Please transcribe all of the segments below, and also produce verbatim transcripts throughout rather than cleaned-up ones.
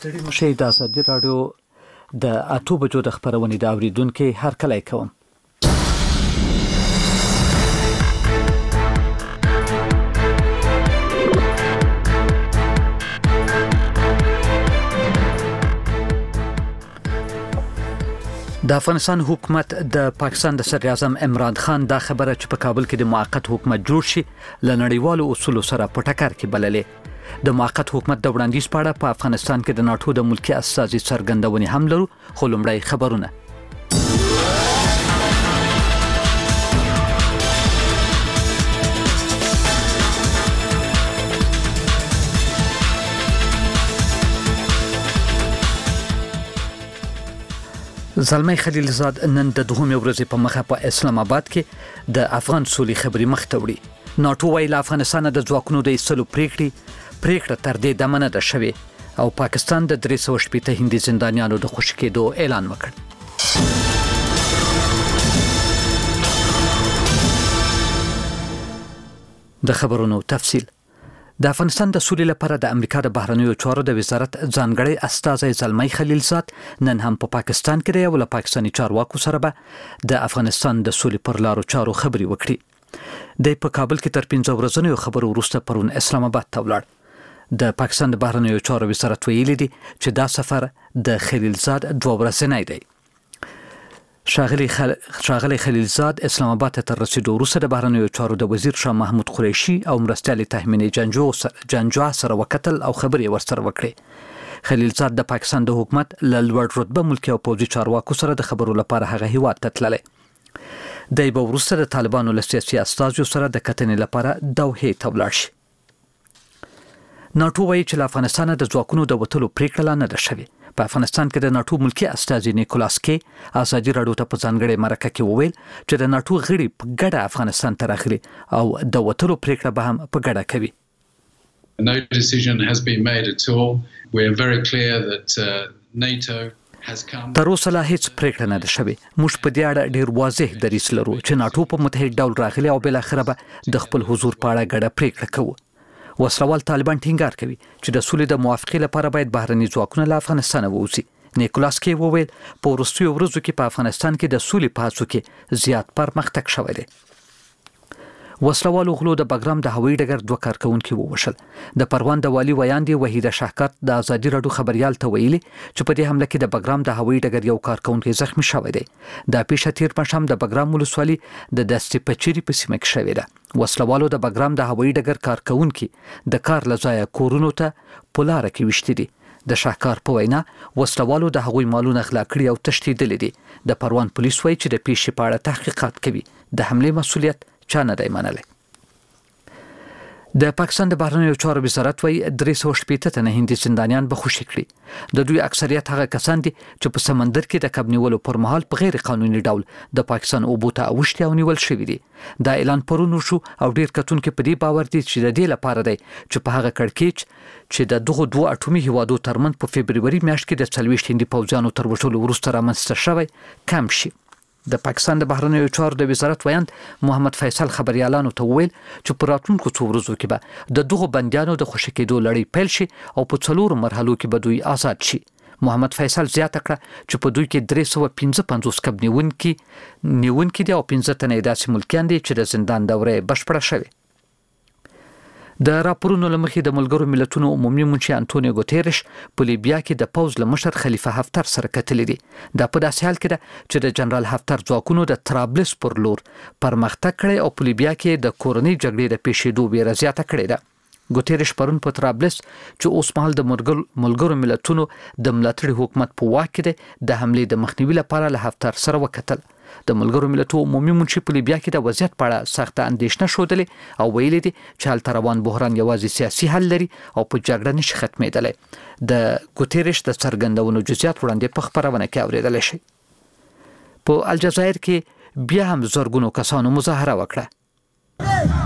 ستړي مشئ د ازادي راډیو د اته بجو د خبرونې د اوریدونکو هرکلی کوم. د افغانستان حکومت د پاکستان د صدر اعظم عمران خان دا خبره چې په کابل کې د موقت حکومت جوړ شي له نړیوالو اصولو سره په ټکر کې بللې. د موقت حکومت د وړاندیز په اړه په افغانستان کې د ناتو د ملکی استازي څرګندونې هم لرو، خو لومړی خبرونه. زلمی خلیلزاد نن د دوهمې ورځې په مخه په اسلام آباد کې د افغان سولې خبري مخ ته وړي. ناتو وايي له افغانستان د ځواکونو د ایستلو پریکړې پریکړه تر دې دمه نه ده شوې او پاکستان د درې سوه شپېته هندي زندانیانو د خوشي کېدو اعلان وکړ. د خبرونو تفصیل. د افغانستان د سولې لپاره د امریکا د بهرنیو چارو د وزارت ځانګړی استازی زلمی خلیلزاد نن هم په پا پاکستان کې دی او له پاکستاني چارواکو سره به د افغانستان د سولې پر لارو چارو خبري وکړي. د په کابل کې تر پنځه ورځې خبرو وروسته پرون اسلام آباد ته ولاړ. د پاکستان د بهرنیو چارو وزارت ویلي دی چې دا سفر د خلیلزاد دوه ورځې دی. شاغلی خل... شاغلی خلیلزاد اسلام آباد ته رسیدو وروسته د بهرنیو چارو د وزیر شاه محمود قریشي او مرستیال تهمینی جنجو سره جنجو سره وکتل او خبري ورسره وکړي. خلیلزاد د پاکستان د حکومت له لوړ رتبه ملکی او پوځي چارواکو سره د خبرو لپاره هغه هیواد ته تللی. د به وروسته د طالبانو له سیاسي استازو سره د کتنې لپاره دوحې ته ولاړ شي. ناتو وايي چې له افغانستان د ځواکونو د وټلو پریکړه نه ده شوې. په افغانستان کې د ناتو ملکی استازي نیکولاس کې ازادي راډیو ته په ځانګړي مرکه کې وویل چې د ناتو غړي په ګډه افغانستان ته راغلي او د وټلو پریکړه به هم په ګډه کوي. No decision has been made at all. We are very clear that uh, NATO has come. تر اوسه لا هیڅ پریکړه نه ده شوې. موږ په دې اړه ډیر واضح دریځ لرو چې ناتو په متحد ډول راغلي او بل اخره به د خپل حضور په اړه ګډه پریکړه کوي. وسلوال طالبان ټینګار کوي چې د سولې د موافقې لپاره باید بهرني ځواکونه له افغانستان ووځي. نیکولاس کې وویل په وروستیو ورځو کې په افغانستان کې د سولې په هڅو کې زیات پرمختګ شوی دی. وسلوالو غلو د بګرام د هوایي ډګر دوه کارکونکي ووشل. د پروان د والي ویاندې وحیده شهکات د ازادي راډیو خبريال ته ویلي چې په دې حمله کې د بګرام د هوایي ډګر یو کارکونکي زخمی شوی دی. د پیښه تیر پښام د بګرام ولسوالي د دستې پچيري په سیمه کې شوې ده. وسلوالو د بګرام د هوایي ډګر کارکونکي د کار لځای کورونو ته پولار کې وشتي دي. د شهکار په وینا وسلوالو د هغوی مالونه غلا کړي او تشتیدل دي. د پروان پولیس وایي چې د پیښې په اړه تحقیقات کوي. د حمله مسؤلیت چا نه دی منلی. د پاکستان د بهرنیو چارو وزارت وایي درې سوه شپېته تنه هندي زندانیان به خوشي کړي. د دوی اکثریت هغه کسان دي چې په سمندر کې د کب نیولو پر مهال په غیر قانوني ډول د پاکستان اوبو ته اوښتي او نیول شوي دي. دا اعلان پرون وشو او ډیر کتونکو په دې باور دي چې د دې لپاره دی چې په هغه کړکېچ چې د دغه دوه اټومي هیوادو ترمنځ په فبرवरी میاشت کې د څلوېښت هندي پوځیانو تر وژلو وروسته رامنځته شوی کم شي. د پاکستان د بهرنیو چارو د وزارت ویاند محمد فیصل خبريالانو ته وویل چې په راتلونکو څو ورځو کې به د دغه بندیانو د خوشي کېدو لړۍ پیل شي او په څلورو مرحلو کې به دوی آزاد شي. محمد فیصل زیاته کړه چې په دوی کې درې سوه پنځه پنځوس کب نیونکي نیونکي دي او پنځه تنه داسې ملکیان دي چې د زندان دوره بشپړه شوه. د راپورونو لمخې د ملګرو ملتونو عمومي منشي انټونیو ګوتيرش په لیبیا کې د پوز لمشر خلیفه حفتر سره کتلې دي. دا په داسې حال کې ده چې د جنرال حفتر ځواکونو د طرابلس پر لور پرمختګ کړي او په لیبیا کې د کورنۍ جګړې د پیښېدو ویره زیاته کړې ده. ګوتيرش پرون په طرابلس چې اوس مهال د ملګرو ملتونو د ملاتړي حکومت په واک کې ده د حملې د مخنیوي لپاره له حفتر سره وکتل. د ملګرو ملتونو عمومي منشي په لیبیا کې د وضعیت په اړه سخته اندېښنه شودلې او ویلي دي چې هلته روان بحران یوازې سیاسي حل لري او په جګړه نشي ختمېدلی. د ګوتيرش د څرګندونو جزئیات وړاندې په خبرونه کې اورېدلی شي. په الجزایر کې بیا هم زرګونو کسانو مظاهره وکړه.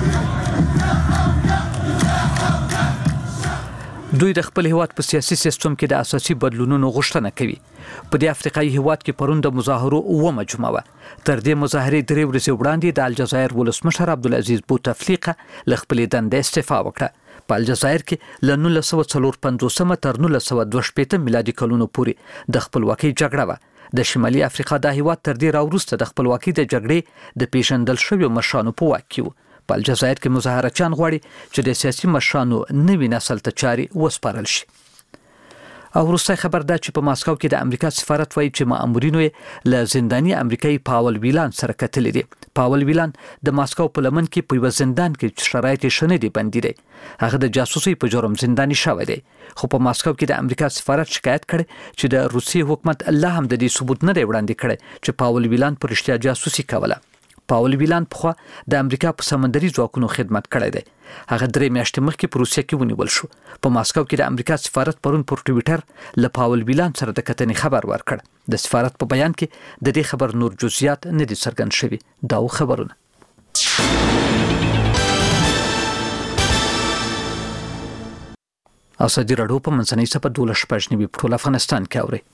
دوی د خپل هیواد په سیاسي سیستم کې د اساسي بدلونونو غوښتنه کوي. په دې افریقایي هیواد کې پرون د مظاهرو اومه جمعه وه. تر دې مظاهرې درې ورځې وړاندې د الجزایر ولسمشر عبدالعزیز بوتفلیقه له خپلې دندې استعفا وکړه. په الجزایر کې له نولس سوه څلور پنځوس تر نولس سوه دوه شپېته میلادي کلونو پورې د خپلواکۍ جګړه وه. د شمالي افریقا دا هیواد تر دې راوروسته د خپلواکۍ د جګړې د پیژندل شویو مشرانو په واک کې و. په الجزایر کې مظاهرچیان غواړي چې د سیاسي مشرانو نوي نسل ته چارې وسپارل شي. او وروستی خبر دا چې په ماسکو کې د امریکا سفارت وایي چې مامورینو یې له زنداني امریکایي پاول ویلان سره کتلي دي. پاول ویلان د ماسکو په لمن کې په یو زندان کې شرایط یې ښه نه دي بندي دی. هغه د جاسوسي په جرم زنداني شوی دی. خو په ماسکو کې د امریکا سفارت شکایت کړي چې د روسي حکومت الله هم د دې ثبوت نه دی وړاندې کړی چې پاول ویلان پر رښتیا جاسوسي کوله. پاول ویلان پخوا د امریکا په سمندري ځواکونو خدمت کړی دی. هغه درې میاشتې مخکې په روسیه کې ونیول شو. په ماسکو کې د امریکا سفارت پرون پر ټویټر له پاول ویلان سره د کتنې خبر ورکړ. د سفارت په بیان کې د دې خبر نور جزئیات نه دي څرګند شوي. دا خبرونه اسدي راډیو په منځنۍ صفه دولس شپږ نیوي په ټول افغانستان کې اوري.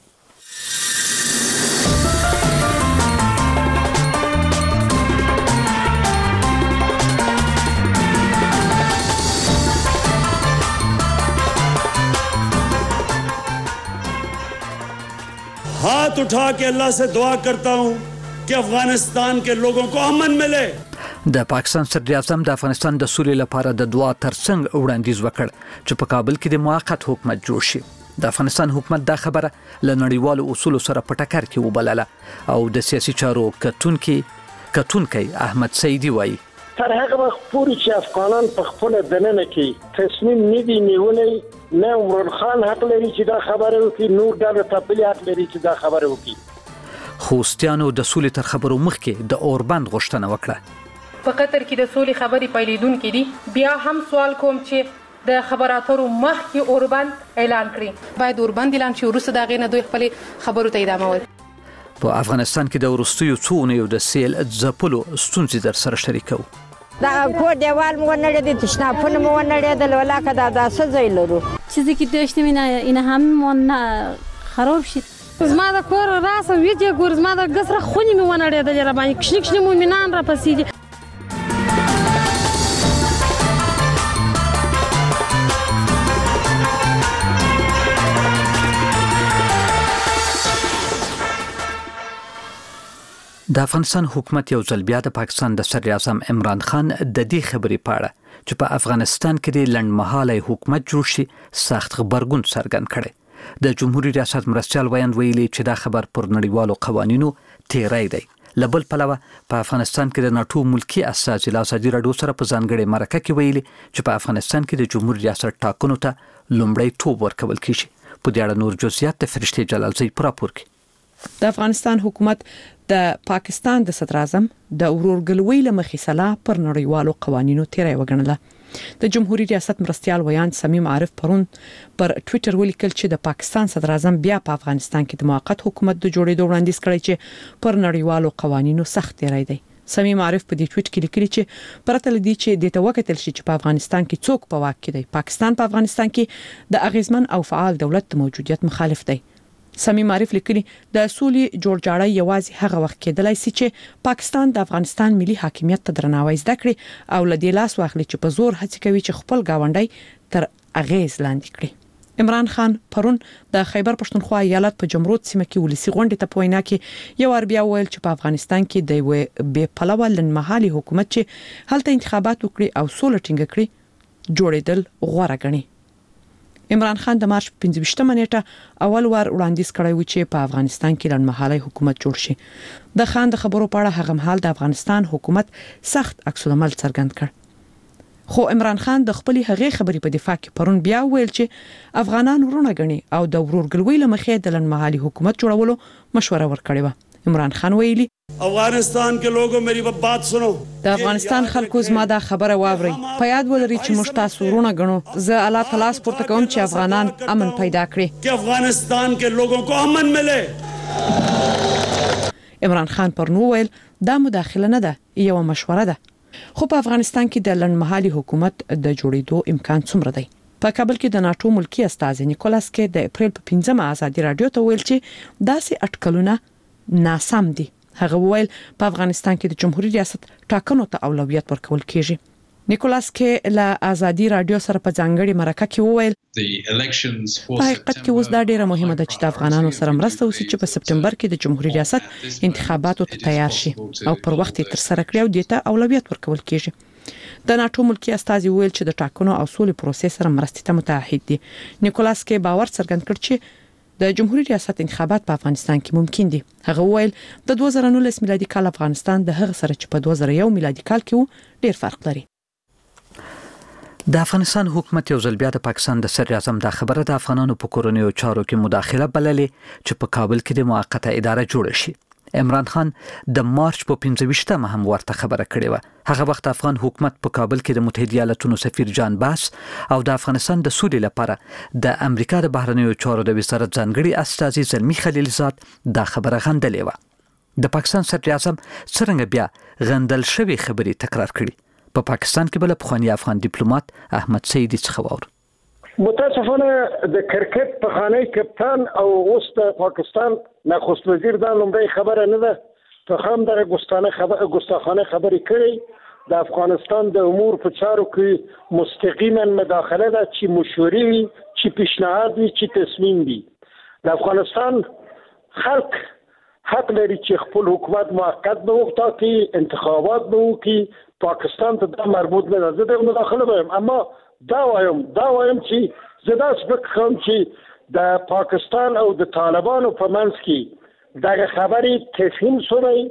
हाथ उठा के अल्लाह से दुआ करता हूँ कि अफगानिस्तान के लोगों को अमन मिले. د پاکستان صدر اعظم د افغانستان د سولې لپاره د دعا ترڅنګ وړاندیز وکړ چې په کابل کې د موقت حکومت جوړ شي. د افغانستان حکومت دا خبره له نړیوالو اصولو سره په ټکر کې وبلله او د سیاسي چارو کتونکي کتونکي احمد سیدی وایي تر هغه وخت پورې چې افغانان په خپل دننه کې تصمیم نه دی نیولې نه عمران خان حق لري چې دا خبره وکړي، نور ډله تپلي حق لري چې دا خبره وکړي. خوستیانو د سولې تر خبرو مخکې د اوربند غوښتنه وکړه. په قطر کې د سولې خبرې پیلېدونکې دي. بیا هم سوال کوم چې د خبراتو مخکې اوربند اعلان کړي. باید اوربند اعلان شي وروسته دا غینه دوی خپل خبرو ته ادامه ورکړي. په افغانستان کې د وروستیو څو اونیو د سیل ځپلو ستونزې در سره شریکو. دا کور دیوال مو نه لري، تشنافونه مو نه لري، د ولاکه دا داسه ځای لرو. چیزی که داشتیم اینا اینا هم خراب شد. زما د کور راسه ویجه ګور زما د ګسره خونی می ونه لري د باندې کښنی کښنی مومنان را پسې دي. د افغانستان حکومت یو ځل بیا د پاکستان د صدر اعظم عمران خان د دې خبرې په اړه چې په افغانستان کې د لنډمهاله حکومت جوړ شي سخت خبرګون څرګند کړي. د جمهوریت ریاست مرستیال ویاند ویلي چې دا خبر پر نړیوالو قوانینو تیری دی. لبل پلوه په افغانستان کې د ناتو ملکی اساسي لاسدي راډیو سره په ځانګړي مرکه کې ویلي چې په افغانستان کې د جمهوریت ریاست ټاکنو ته لومړی توپ ورکول کیږي. په دې اړه نور جزئیات د فرشتي جلالزی پر راپور کې. د افغانستان حکومت د پاکستان د صدر اعظم د ورورګلوۍ لمخې سلا پر نړیوالو قوانینو تیری وګڼله. د جمهوریت ریاست مرستیال ویاند صمیم عارف پرون پر ټوئیټر ولیکل چې د پاکستان صدر اعظم بیا په افغانستان کې د موقت حکومت د جوړېدو وړاندیز کړی چې پر نړیوالو قوانینو سخت تیری دی. صمیم عارف په دې ټویټ کې لیکلي چې پرته لدی چې د توکتل شي چې په افغانستان کې څوک په واک کې دی، پاکستان په افغانستان کې د اغیزمن او فعال دولت موجودیت مخالف دی. صمیم عارف لیکلي د سولې جوړجاړی یوازې هغه وخت کېدلای شي چې پاکستان د افغانستان ملي حاکمیت ته درناوی زده کړي او لدی لاس واخلي چې په زور هڅه کوي چې خپل گاونډي تر اغیز لاندې کړي. عمران خان پرون د خیبر پښتونخوا ایالت په جمرود سیمه کې ولسی غونډه ته په وینا کې یو اربیا ویل چې په افغانستان کې د یو بې پلوه لنمحالي حکومت چې هلته انتخابات وکړي او سوله ټینګه کړي جوړېدل غوړه غني. عمران خان د مارچ پنځه نیټه اول وار وړاندیز کړی و چې په افغانستان کې لنډمهاله حکومت جوړ شي. د خان د خبرو په اړه هغه مهال د افغانستان حکومت سخت عکس العمل څرګند کړ. خو عمران خان د خپل هغه خبرې په دفاع کې پرون بیا ویل چې افغانان ورونه غني او د ورورګلوۍ لمخې د لنډمهاله حکومت جوړولو مشوره ورکړې و. عمران خان ویلي افغانستان کې لوګو مری بات سنو، د افغانستان خلکو زما دا خبره واوري، په یاد ولري چې موږ تاسو ورونه غنو. زه الله تعالی سپورته کوم چې افغانان امن پیدا کړي، چې افغانستان کې لوګو کو امن ملے. عمران خان پر نو ویل دا مداخله نه ده، یو مشوره ده. خو په افغانستان کې د لنډمهالي حکومت د جوړېدو امکان څومره دی؟ په کابل کې د ناتو ملکی استازي نیکولاس کې د اپریل په پنځمه ازادي رادیو ته ویل چې داسې اټکلونه ناسم دي. هغه ویل په افغانستان کې د جمهوریت ریاست ټاکنو ته اولویت ورکول کیږي. نیکولاس کې له ازادي رادیو سره په ځانګړي مرکه کې وویل په حقیقت کې اوس دا ډیره مهمه ده چې د افغانانو سره مرسته وشي چې په سپټمبر کې د جمهوریت ریاست انتخاباتو ته تیار شي او پر وخت تر سره کړی او دته اولویت ورکول کیږي د ناتو ملکی استازي ویل چې د ټاکنو او سولې پروسې سره مرستې ته متعهد دي. نیکولاس کې باور څرګند کړ چې د جمهوریت ریاست انتخابات په افغانستان کې ممکن دي. هغه ویل د دوه زره نولس میلادي کال افغانستان د هغه سره چې په دوه زره یو میلادي کال کې ډیر فرق لري. د افغانستان حکومت یو ځل بیا د پاکستان د صدر اعظم د خبره د افغانانو په کورونیو چارو کې مداخله بللې چې په کابل کې د موقته اداره جوړ شي. عمران خان د مارچ په پنځه ویشتمه هم ورته خبره کړې و. هغه وخت افغان حکومت په کابل کې د متحده ایالاتونو سفیر جان باس او د افغانستان د سولې لپاره د امریکا د بهرنیو چارو د وزارت ځانګړي استازي زلمی خلیلزاد دا خبره غندلې و. د پاکستان صدر اعظم څنګه بیا غندل شوی خبري تکرار کړي. په پا پاکستان کې بل افغاني افغان ډیپلوماټ احمد سیدی څخه وور متاسفانه د کرکټ په خانه کپتان او اوس د پاکستان نخست وزیر دا لومړی خبره نه ده په خام دغه ګستانه خبره ګستاخانه خبرې کړي د افغانستان د امور په چارو کې مستقیما مداخله ده چې مشورې وي چې پیشنهاد وي چې تصمیم وي. د افغانستان خلک حق لري چې خپل حکومت موقت به وټاکي انتخابات به وکړي. پاکستان ته دا مربوط نه ده. زه د مداخله وایم اما دا وایم دا وایم چې زه دا فکر کوم چې د پاکستان او د طالبانو په منځ کې دغه خبرې تفهیم شوی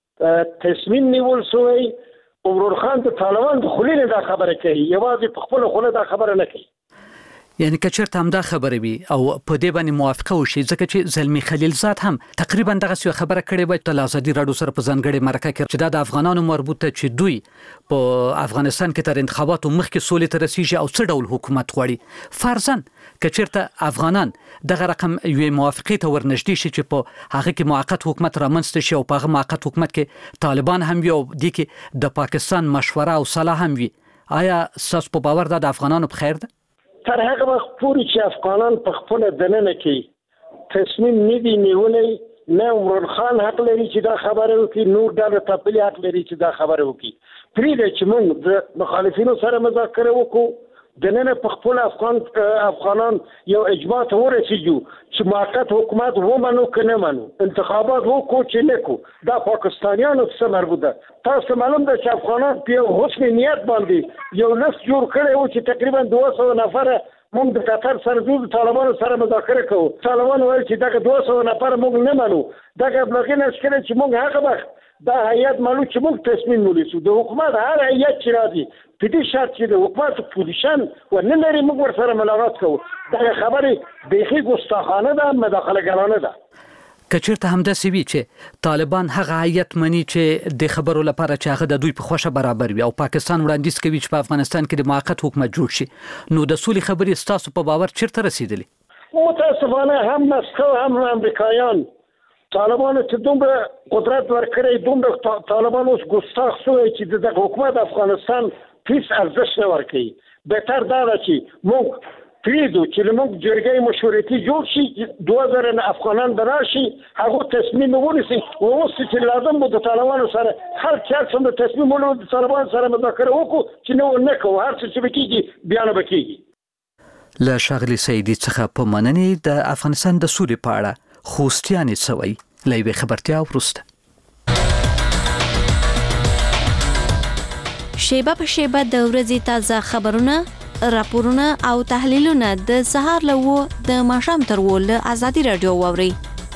تصمیم نیول شوی. عمران خان د طالبان د خلینو دا خبره کوي یوازې په خپل خله دا خبره نه کوي. یعنی که چیرته هم دا خبره وي او په دې باندې موافقه وشي ځکه چې زلمی خلیلزاد هم تقریبا دغه څه خبره کړې و د ازادي رادیو سره په ځانګړي مرکه کې چې دا د افغانانو مربوطه چې دوی په افغانستان کې تر انتخاباتو مخکې سولې ته رسیږي او څه ډول حکومت غواړي. فرضاً که چیرته افغانان دغه رقم یو موافقه ته ورنږدې شي چې په هغه کې موقت حکومت رامنځته شي او په هغه موقت حکومت کې طالبان هم وي او د کې د پاکستان مشوره او صلاح هم وي، آیا تاسو په باور ده د افغانانو په خیر ده؟ تر هغه وخت پورې چې افغانان په خپل دننه کې تصمیم نه دی نیولی نه عمران خان حق لري چې دا خبره وکړي، نور ډله تپلي حق لري چې دا خبره وکړي. پرېږده چې موږ د مخالفینو سره مذاکره وکړو، دننه په خپل افغان افغانان یو اجماع ته ورسېږو چې موقت حکومت ومنو که نه منو، انتخابات وکړو چې نه کړو. دا پاکستانیانو څه مربوط ده. تاسو معلوم ده چې افغانان په یو حسن نیت باندې یو لست جوړ کړی و چې تقریبا دوه سوه نفره موږ د قطر سره د طالبانو سره مذاکره کوو. طالبان ویل چې دغه دوه سوه نفره موږ نه منو. دغه ابلاغي نشکره چې موږ هغه وخت دا هیئت معلوم چې موږ تصمیم ونیسو. د حکومت هر هیئت چې راځي په دې شرط چې د حکومت پوزیشن ونه لري موږ ورسره ملاقات کوو. دغه خبرې بیخي ګستاخانه ده، مداخله ګرانه ده. که چیرته همداسې وي چې طالبان هغه هیئت مني چې د خبرو لپاره چې هغه د دوی په خوښه برابر وي او پاکستان وړاندیز کوي چې په افغانستان کې د موقت حکومت جوړ شي، نو د سولې خبرې ستاسو په باور چیرته رسیدلې؟ متاسفانه هم مسکو هم امریکایان طالبانو ته دومره قدرت ورکړی، دومره طالبان اوس ګستاخ شوی چې د حکومت افغانستان هیڅ ارزښت نه ورکوي. بهتر دا ده چې موږ پرېږدو چې موږ جرګې مشورتي جوړ شي، دوه زره افغانان به راشي، هغه تصمیم ونیسي. اوس چې لازم به د طالبانو سره هر چا څومره تصمیم ونیسي د طالبانو سره مذاکره وکړو چې نه نه کوو، هر څه چې به کېږي بیا نه به کېږي. له ښاغلي سیدي څخه په مننې د افغانستان د سولې په اړه خوستیانې سوی له یوې خبرتیا وروسته. شیبه په شیبه د ورځې تازه خبرونه، راپورونه او تحلیلونه د سهار له وو د ماښام تر وو له ازادي رادیو واورئ.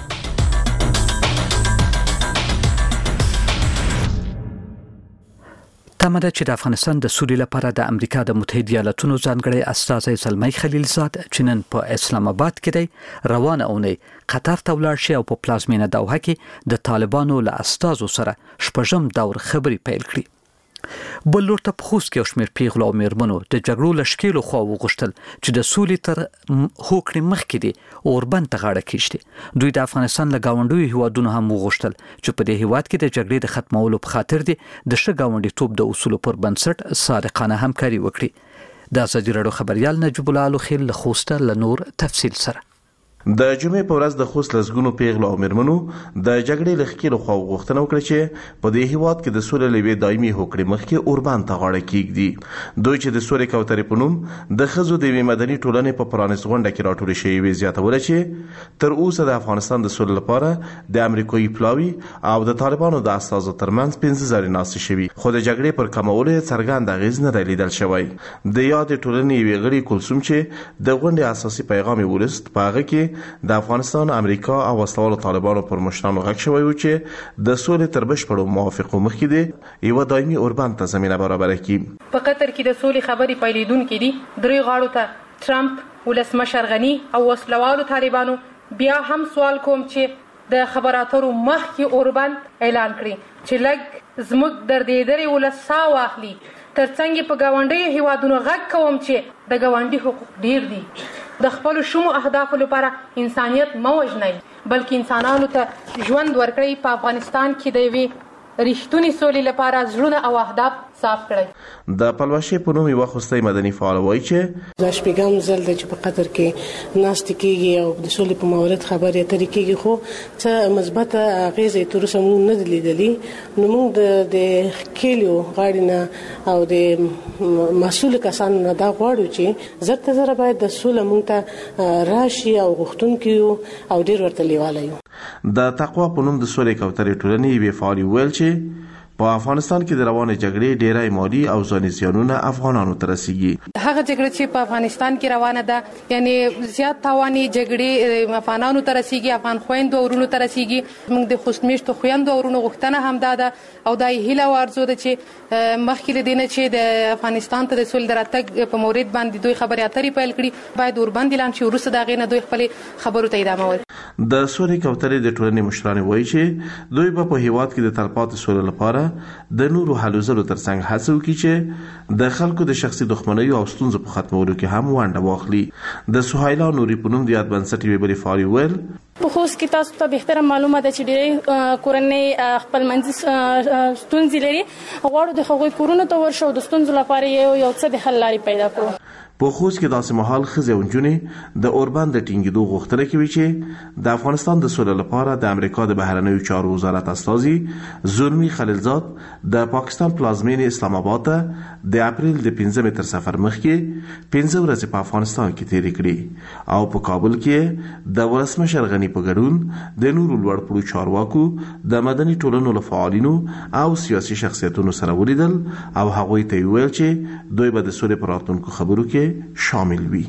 تمه ده چې د افغانستان د سولې لپاره د امریکا د متحده ایالاتونو ځانګړی استازی زلمی خلیلزاد چې نن په اسلام آباد کې دی روانه اونۍ قطر ته ولاړ شي او په پلازمینه دوحه کې د طالبانو له استازو سره شپږم دور خبرې پیل کړي. بل لور ته په خوست کې یو شمېر پیغلو او میرمنو د جګړو له ښکېلو خوا وغوښتل چې د سولې تر هوکړې مخکې دي اوربند ته غاړه کېږدي. دوی د افغانستان له ګاونډیو هیوادونو هم وغوښتل چې په دې هیواد کې د جګړې د ختمولو په خاطر دي د ښه ګاونډیتوب د اصولو پر بنسټ صادقانه همکاري وکړي. د ازادي راډیو خبریال نجیب الله الخیل له خوسته له نور تفصیل سره. د جمعې په ورځ د خوست لسګونو پیغلو او میرمنو د جګړې لخوا له خوا غوښتنه وکړه چې په دې هیواد کې د سولې لوي دایمي هوکړې مخکې اوربان ته غاړه کیږدي. دوی چې د سورې کوترې په نوم د ښځو د یوې مدني ټولنې په پرانیست غونډه کې راټولې شوې وې زیاتوله چې تر اوسه د افغانستان د سولې لپاره د امریکایي پلاوي او د طالبانو د استازو ترمنځ پنځه زره ناستې شوي، خو د جګړې پر کمولو یې څرګند اغېز نه دی لیدل شوی. د یادې ټولنې یوې غړي کلثوم چې د غونډې اساسي پیغام یې ولست په هغه کې د افغانستان، امریکا او وسلوالو طالبانو پر مشرانو غږ شوی و چې د سولې تر بشپړو موافقو مخکې دی یوه دایمي اوربند ته زمینه برابره کړي. په قطر کې د سولې خبرې پیلېدونکې دي. درې غاړو ته ټرمپ، ولسمشر غني او وسلوالو طالبانو بیا هم سوال کوم چې د خبرو اترو مخکې اوربند اعلان کړي چې لږ زموږ دردېدلې ولس ساه واخلي. ترڅنګ په ګاونډیو هیوادونو غږ کوم چې د ګاونډي حقوق ډیر دي. د خپل شومو اهدافو لپاره انسانیت مه وژنئ، بلکې انسانانو ته ژوند ورکړئ. په افغانستان کې د یوې رښتونې سولې لپاره زړونه او اهداف صاف کړئ. د پلوشې په نوم یوه خوستی مدني فعال وایي چې دا شپږم ځل دی چې په قطر کې ناستې کېږي او د سولې په مورد خبرې اترې کېږي، خو څه مثبته اغېزې یې تر اوسه موږ نه دي لیدلي. نو موږ د ښکېلیو غاړې نه او د مسؤلو کسانو نه دا غواړو چې زر ته زره باید د سوله موږ ته راشي او غوښتونکي یو او ډېر ورته لیواله یو. د تقوا په نوم د سولې کوترې ټولنې یوې فعالې ویل چې په افغانستان کې د روانې جګړې ډېری مالي او ځاني زیانونه افغانانو ته رسیږي. هغه جګړه چې په افغانستان کې روانه ده، یعنی زیات تاواني جګړې افغانانو ته رسیږي، افغان خویندو ورونو ته رسیږي. موږ د خوست میشتو خویندو ورونو غوښتنه هم ده ده او دا یې هیله او ارزو ده چې مخکې له دې نه چې د افغانستان ته د سولې د راتګ په مورد باندې دوی خبرې اترې پیل کړي، باید اوربند اعلان شي. وروسته د هغې نه دوی خپلې خبرو ته ادامه ورکړي. د سولې کوترې د ټولنې مشرانې وایي چې دوی به په هیواد کې د تلپاتې سولې لپاره د نورو هلو ځلو ترڅنګ هڅه وکړي چې د خلکو د شخصي دښمنیو او ستونزو په ختمولو کې هم ونډه واخلي. د سهیلا نوري په نوم د یاد بنسټ یوې بلې فعالې ویل په خوست کې تاسو ته بهتره معلومه ده چې ډېری کورنۍ خپلمنځي ستونزې لري. غواړو د هغوی کورونو ته ورشو او د ستونزو لپاره یو یو څه د حل لارې پیدا کړو. په خوست کې داسې مهال ښځې او نجونې د اوربند د ټینګېدو غوښتنه کوي چې د افغانستان د سولې لپاره د امریکا د بهرنیو چارو وزارت استازي زلمي خلیلزاد د پاکستان پلازمینې اسلام آباد ته د اپریل د پنځمې تر سفر مخکې پنځه ورځې په افغانستان کې تېرې کړې او په کابل کې د ولسمشر غني په ګډون د نورو لوړپوړو چارواکو، د مدني ټولنو له فعالینو او سیاسي شخصیتونو سره ولیدل او هغوی ته ویل چې دوی به د سولې په راتلونکو خبرو کې شامل وي.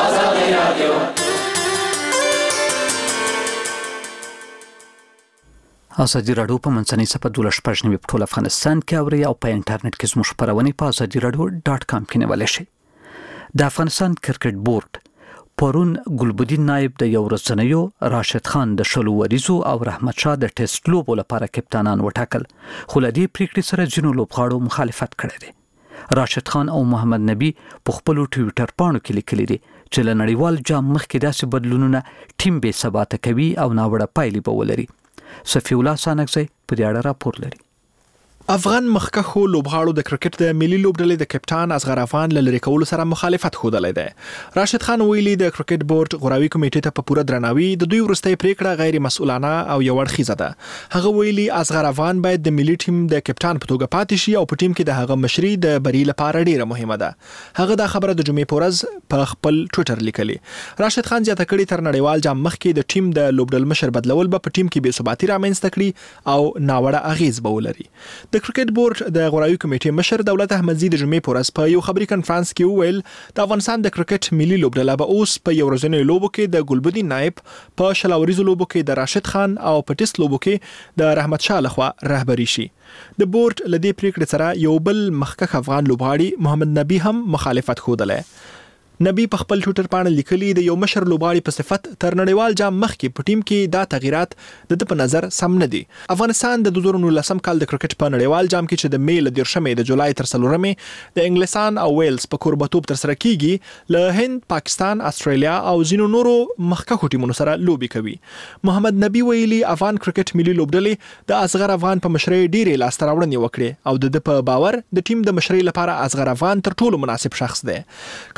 ازادي راډیو په منځنۍ صفحه دولس شپږ نوي په ټول افغانستان کې اوري او په انټرنیټ کې زموږ خبرونه په ازادي راډیو ډاټ کام کې نیولای شئ. د افغانستان کرکټ بورډ پرون ګلبدین نایب د یو ورځنیو، راشد خان د شلو وریزو او رحمت شاه د ټیسټ لوبو لپاره کپتانان وټاکل، خو له دې پریکړې سره ځینو لوبغاړو مخالفت کړی دی. راشد خان او محمد نبی په خپل ټویټر پاڼو کې لیکلي دي چې له نړیوال جام مخکې داسې بدلونونه ټیم بې ثباته کوي او ناوړه پایلې به ولري. صفی الله سانکزی په دې اړه راپور لري. افغان مخکښو لوبغاړو د کرکټ د ملي لوبډلې د کپټان اصغر افغان له لرې کولو سره مخالفت ښودلی دی. راشد خان ویلي د کرکټ بورډ غوراوي کمیټې ته په پوره درناوي د دوی وروستۍ پریکړه غیر مسؤلانه او یو اړخیزه ده. هغه ویلي اصغر افغان باید د ملي ټیم د کپټان په توګه پاتې شي او په ټیم کې د هغه مشري د بری لپاره ډیره مهمه ده. هغه دا خبره د جمعې په ورځ په خپل ټویټر لیکلي. راشد خان زیاته کړې تر نړیوال جام مخکې د ټیم د لوبډل مشر بدلول به په ټیم کې بې ثباتي رامنځته کړي او ناوړه اغیز به ولري. د کرکټ بورډ د غوراوي کمیټې مشر دولت احمدزي د جمعې په ورځ په یو خبري کنفرانس کې وویل د افغانستان د کرکټ ملي لوبډله به اوس په یو ورځنیو لوبو کې د ګلبدین نایب، په شلاوریزو لوبو کې د راشد خان او په ټیسټ لوبو کې د رحمت شاه لخوا رهبري شي. د بورډ لدې پریکړې سره یو بل مخکښ افغان لوبغاړي محمد نبی هم مخالفت ښودلی. نبی په خپل ټویټر باندې لیکلي د یو مشر لوبغاړي په صفت تر نړیوال جام مخکې په ټیم کې دا تغیرات د په نظر سم نه دي. افغانستان د دوه زره نولسم کال د کرکټ په نړیوال جام کې چې د می له دیرشمې د جولای تر څلورمې د انګلستان او ویلز په کوربتوب تر سره کیږي، له هند، پاکستان، استرالیا او ځینو نورو مخکښو ټیمونو سره لوبي کوي. محمد نبی ویلي افغان کرکټ ملي لوبډلې د اصغر افغان په مشرۍ ډېرې لاسته راوړنې وکړې او د په باور د ټیم د مشرۍ لپاره اصغر افغان تر ټولو مناسب شخص دی. کرکټ بورډ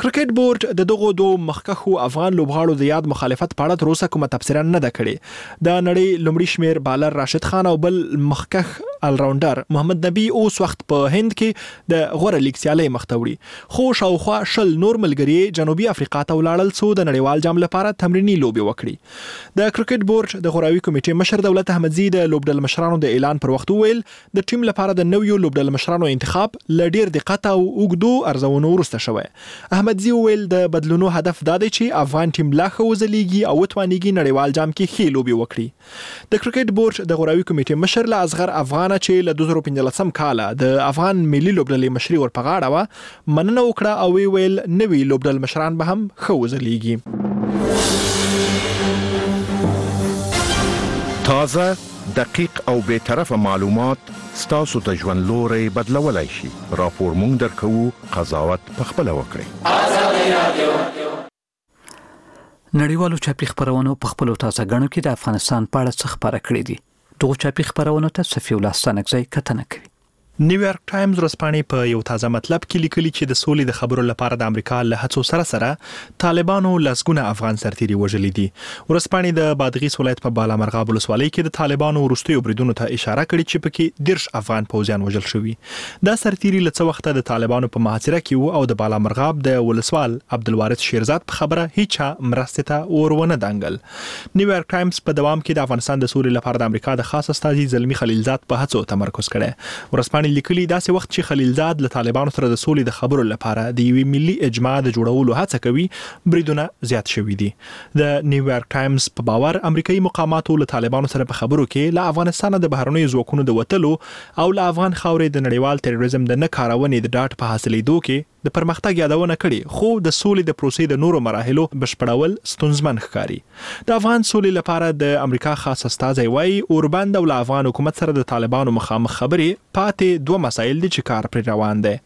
بورډ د دغو دوه مخکښو افغان لوبغاړو د یاد مخالفت په اړه تر اوسه کومه تبصره نه ده کړې. د نړۍ لومړي شمیر بالر راشد خان او بل مخکښ الراونډر محمد نبی اوس وخت په هند کې د غوره لیګ سیالۍ مخته وړي. خو شاوخوا شل نور ملګري جنوبي افریقا ته ولاړل څو د نړیوال جام لپاره تمرینی لوبي وکړي. د کرکټ بورډ د غوراوي کمیټې مشر دولت احمدزي د لوبډل مشرانو د اعلان پر وخت وویل د ټیم لپاره د نویو لوبډل مشرانو انتخاب ل ډیر دقت او اوږدو ارزونو وروسته شوی. احمدزي وویل د بدلونو هدف دا دی چې افغان ټیم لا ښه وځلیږي او وتوانیږي نړیوال جام کې ښې لوبي وکړي. د کرکټ بورډ د غوراوي کمیټې مشر له اصغر افغان چې له دوه زره پنځلسم کال د افغان ملي لوبډلې مشري ور په غاړه و مننه وکړه او ویل نوی لوبډل مشران به هم ښه وځلیږي. تازه دقیق او به طرفه معلومات ستاسو ته ژوند لوري بدلولای شي. راپور مونږ درکو، قضاوت په خپل وکړئ. نړیوالو چاپی خبرونو په خپل تازه غنو کې د افغانستان په اړه څه خبره کړې دي. دغه چاپی خبرونو ته صفی الله ستانکزی کتنه کوي. نیویارک ټایمز ورځپاڼې په یو تازه مطلب کې لیکلي چې د سولې د خبرو لپاره د امریکا له هڅو سره سره طالبانو لسګونه افغان سرتیري وژلي دي. ورځپاڼې د بادغیس ولایت په بالامرغاب ولسوالۍ کې د طالبانو وروستیو بریدونو ته اشاره کړې چې پکې دیرش افغان پوځیان وژل شوي. دا سرتیري له څه وخته د طالبانو په محاصره کې وو او د بالامرغاب د ولسوال عبدالوارث شیرزاد په خبره هیڅ مرستې ته ورونه دانګل. نیویارک ټایمز په دوام کې د افغانستان د سولې لپاره د امریکا د خاص استازي زلمی خلیلزاد په هڅو تمرکز کړی. ورځپاڼې لیکلي داسې وخت چې خلیلزاد له طالبانو سره د سولې د خبرو لپاره د یوې ملي اجماع د جوړولو هڅه کوي، بریدونه زیات شوي دي. د نیویارک ټایمز په باور امریکایي مقاماتو له طالبانو سره په خبرو کې له افغانستان د بهرنیو ځواکونو د وتلو او له افغان خاورې د نړیوال تروریزم د نه کارونې د ډاټ په حاصلېدو کې د پرمختګ یادونه کړي، خو د سولې د پروسې د نورو مراحلو بشپړول ستونزمن ښکاري. د افغان سولې لپاره د امریکا خاص استازی وايي اوربند او له افغان حکومت سره د طالبانو مخامخ خبرې پاتې دوه مسایل دي چې کار پر روان دی.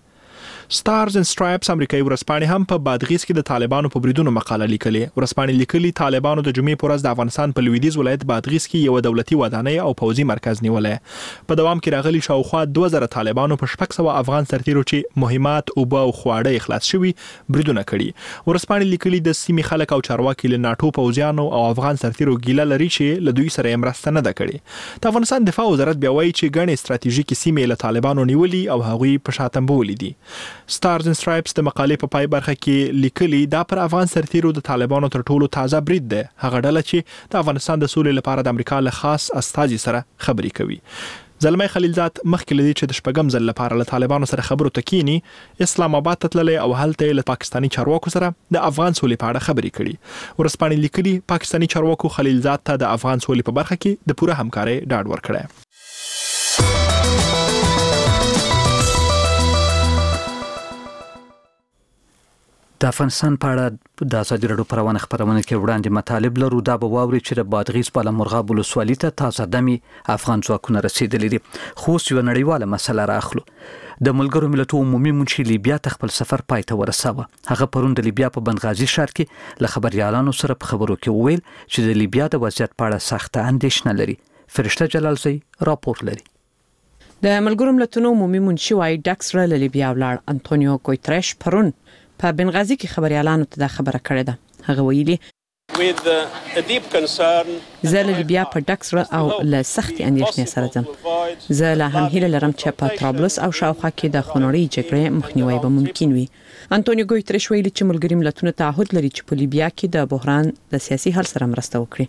سټارز اند سټرایپس امریکایي ورځپاڼې هم په بادغیس کې د طالبانو په بریدونو مقاله لیکلې. ورځپاڼې لیکلي طالبانو د جمعې په ورځ د افغانستان په لویدیځ ولایت بادغیس کې یو دولتي ودانۍ او پوځي مرکز نیولې. په دوام کې راغلي شاوخوا دوه زره طالبانو په شپږ سوه افغان سرتیرو چې مهمات اوبه او خواړه اخلاص شوي بریدونه کړي. ورځپاڼې لیکلي د سیمې خلک او چارواکي له ناټو پوځیانو او افغان سرتیرو ګیله لري چې له دوی سره مرسته نه ده کړې. د افغانستان دفاع وزارت بیا وایي چې ګڼې ستراتیژیکې سیمې له طالبانو نیولي او هغوی په شا تمبولي دي. سټارز اند سټرایپس د مقالې په پای برخه کې لیکلي دا پر افغان سرتیرو د طالبانو تر ټولو تازه برید دی، هغه ډله چې د افغانستان د سولې لپاره د امریکا له خاص استازي سره خبرې کوي. زلمی خلیلزاد مخکې لدی چې د شپږم ځل لپاره له طالبانو سره خبرو ته کینی اسلام آباد ته تللی او هلته له پاکستاني چارواکو سره د افغان سولې په اړه خبرې کړي. ورځپاڼې لیکلي پاکستاني چارواکو خلیلزاد ته د افغان سولې په برخه کې د پوره همکارۍ ډاډ ورکړی. د افغانستان په اړه د ازادي راډیو پروانه خبرونه کې وړاندې مطالب لرو. دا به واوري چې د بادغیس بالامرغاب ولسوالۍ ته تازه دمي افغان ځواکونه رسیدلي دي. خو یو نړیواله مسله راخلو. د ملګرو ملتونو عمومي منشي لیبیا ته خپل سفر پای ته ورساوه. هغه پرون د لیبیا په بنغازي ښار کې له خبريالانو سره په خبرو کې وویل چې د لیبیا د وضعیت په اړه سخته اندېښنه لري. فرشته جلالزی راپور لري. د ملګرو ملتونو عمومي منشي وايي ډاکس را لیبیا ولاړ. انټونیو ګوتریش پرون په بنغازي کې خبريالانو ته دا خبره کړې ده. هغه ویلي زه له لیبیا په ډاکس او له سختي اندېښنې سره ځم. زه لا هم هیله لرم چې په طرابلس او شاوخوا کې د خونړۍ جګړې مخنیوي به ممکن وي. انټونیو ګوتریش ویلي چې ملګري ملتونه تعهد لري چې په لیبیا کې د بحران د سیاسي حل سره مرسته وکړي.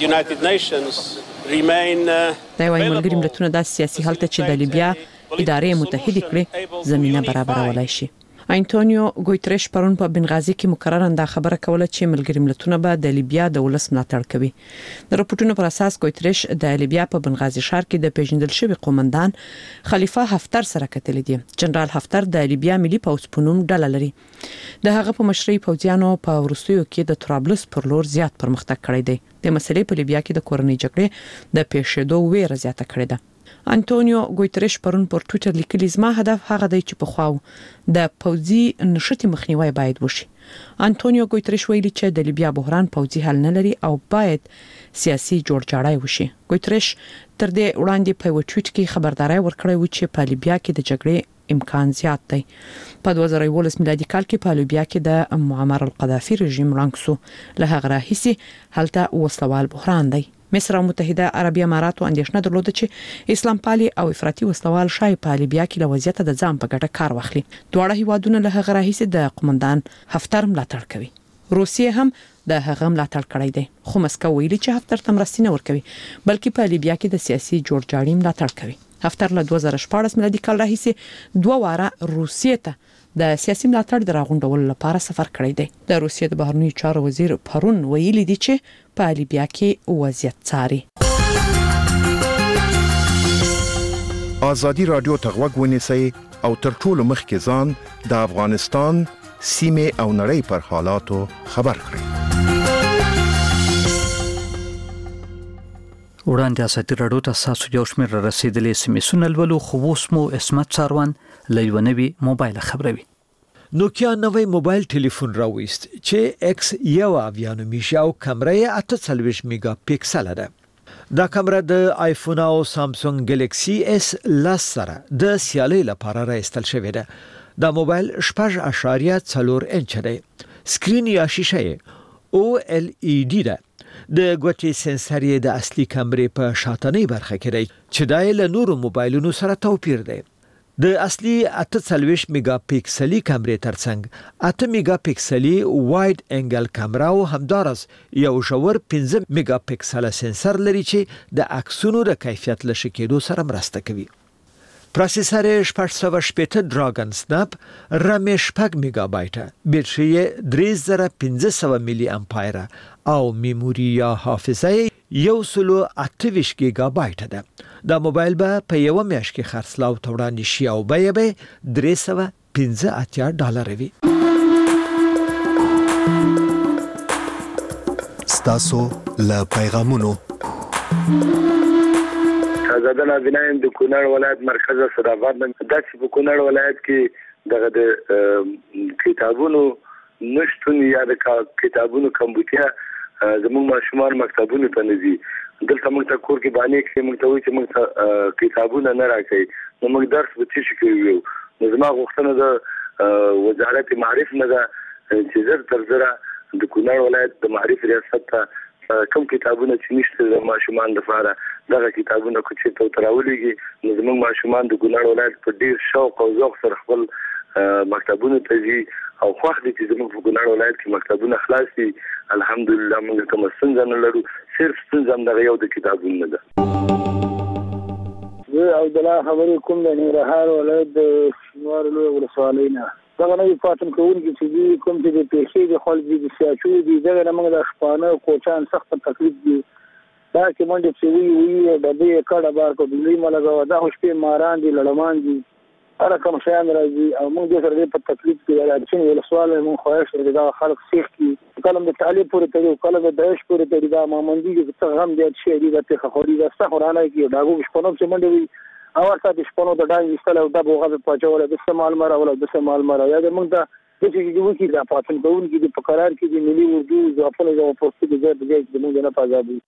دا وايي ملګري ملتونه د سیاسي حل ته چې د لیبیا ادارې متحده کړي زمينه برابرولای شي. انټونیو ګوتریش پرون په بنغازي کې مقرره انده خبره کوله چې ملګري ملتونه به د لیبیا د ولس ملاتړ کوي. د راپورټونو پر اساس ګوتریش د لیبیا په بنغازي ښار کې د پیژندل شوی قومندان خلیفه حفتر سره کتل دي. جنرال حفتر د لیبیا ملي پوځ په نوم ډله لري. د هغه په مشرۍ پوځیانو په ورستیو کې د طرابلس پر لور زیات پرمختګ کړی دی. د مسلې په لیبیا کې د کورنۍ جګړې د پیښېدو ویره زیاته کړې ده. انټونیو ګوتریش پرون پر ټوئیټر لیکلی زما هدف هغه دی چې په خواو د پوځي نشټي مخنیوي باید وشي. انټونیو ګوتریش ویلي چې د لیبیا بحران پوځي حل نه لري او باید سیاسي جوړجاړی وشي. ګوتریش تر دې وړاندې په ټوئیټ کې خبرداري ورکړې و چې په لیبیا کې د جګړې امکان زیات دی. په دوه زره یولس میلادي کال کې په لیبیا کې د معمر القذافي رژیم رانکسو له هغه راهیسې هلته وسلوال بحران دی. مصر او متحده عربي امارات اندېښنه درلوده چې اسلام پالي او افراطي وسلوال شای په لیبیا کې له وضعیت د ځان په ګټه کار واخلي. دواړه هیوادونه له هغه راهیسې د قومندان حفتر ملاتړ کوي. روسیه هم د هغه ملاتړ کړی دی، خو مسکو ویلي چې حفتر ته مرستې نه ورکوي بلکې په لیبیا کې د سیاسي جوړجاړي ملاتړ کوي. حفتر له دوه زره شپاړس میلادي کال راهیسې دوه واره روسیې ته د سیاسي ملاتړ د راغونډولو لپاره سفر کړی دی. د روسیې د بهرنیو چارو وزیر پرون ویلي دی چې په لیبیا کې وضعیت څاري. ازادي رادیو ته غوږ ونیسئ او تر ټولو مخکې ځان د افغانستان سیمه او نړۍ پر حالاتو خبر کړئ. وړاندې اساتیر راډیو ته تاسو یو شمېر رسیدلې سیمې لولو خو اوس مو اسمت څاروان له یو نوي موبایل خبروي. نوکیا نوې موبایل ټلیفون راوېست چې ایکس یو اویا نومیږي او کیمرا یې اته څلوېښت میگا پکسل ده. دا کیمرا د آیفون او سامسونګ ګلیکسي اس لس سره د سیالۍ لپاره راستل شوې ده. دا موبایل شپږ اشاریه څلور انچ دی. سکرین یا شیشه او ال ای ډي ده. د ګوتې سنسر یې د اصلي کیمرې په شاتنۍ برخه کې دی چې دا له نورو موبایلونو سره توپیر دی. د اصلي اته څلوېښت میگا پکسلي کیمرې ترڅنګ اته میگا پکسلي وایډ انګل کیمرا او همدارس یو ژور پنځه میگا پکسل سنسر لري چې د عکسونو د کیفیت له ښه کېدو سره مرسته کوي. پروسیسر شپږ سوه شپېته ډراګن سنپ رام شپږ میگا بایټه، بیټري درې زره پنځه سوه ملي امپایر او میموري یا حافظه یو سلو اته ویشت گیگا بایټ ده. دا موبایل به په یو میاشت کې خرڅلاو ته وړاندې شي او بیه به درې سوه پنځه اتیا ډالر وي. ستاسو له پیغامونو زاده نازنین د کونړ ولایت مرکز صداباد داسې په کونړ ولایت کې دغه د کتابونو نشتون یا د کتابونو کمبودیا زموږ ماشومان مکتبونو ته نه ځي. دلته موږ ته کور کې باندې کې موږ ته وایي چې موږ ته کتابونه نه راکوي نو موږ درس به څه شي کوو. نو زما غوښتنه د وزارت معارف نه ده چې زر تر زره د کونړ ولایت د معارف ریاست ته کوم کتابونه چې نشته د ماشومان لپاره دغه کتابونه کو چې ته تراولېږي نو زموږ ماشومان د ګونړ ولایت په ډیر شوق او ذوق سره خپل مکتبونه ته ځي او خوښ دي چې زموږ په ګونړ ولایت کې مکتبونه خلاص دي. الحمدلله موږ کوم ستونزه نه لرو، صرف ستونزه همدغه یو د کتابونه ده. زه عبدالله خبرې کوم د ننګرهار ولایت د شینوارو لویه ولسوالۍ نه. دغه نوي پاټن کوونکي چې دي کوم چې د پیښې د خلک دي د سیاچو دي دغه نه موږ د شپانه کوچان سخت تکلیف دي. دا چې منډې چې وي وي ډبې کډه بار کو دلی ملګو دا شپې ماران دي لړمان دي هر کوم شیان راځي او موږ د سره په تکلیف کې راځي. ولسوال موږ خواهش لري دا خلک سیخ کی کلم د تعلیم پورې تړي کلم د داعش پورې تړي دا مامندي چې غم دي چې دي د تخوري دا څخورانه کې داغو شپونو چې منډې وي او ورته د شپونو د ډای وستل او د بوغه په پچول د استعمال مر او د استعمال مر یا د موږ د چې چې وکی دا پاتن کوونکی د فقرار کې د ملي اردو ځوافونه د پوسټ د ځای د موږ نه پازابي.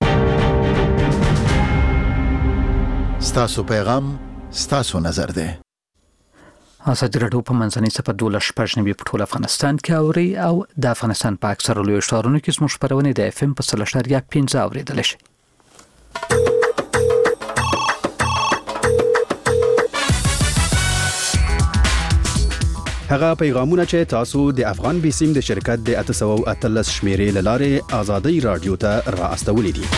ستاسو پیغام ستاسو نظر ده. ازادي راډیو په منځنۍ صفحه دوه شپږ نوي په ټول افغانستان کې اوري او د افغانستان په اکثره لوی ښارونو کې زموږ خبرونه د اف ام په سل اشاریه پنځه اوریدل شي. هغه پیغامونه چې تاسو د افغان بیسیم د شرکت د اته سوه او اتلس شمیرې لاره ازادي رادیو ته را استولې دي.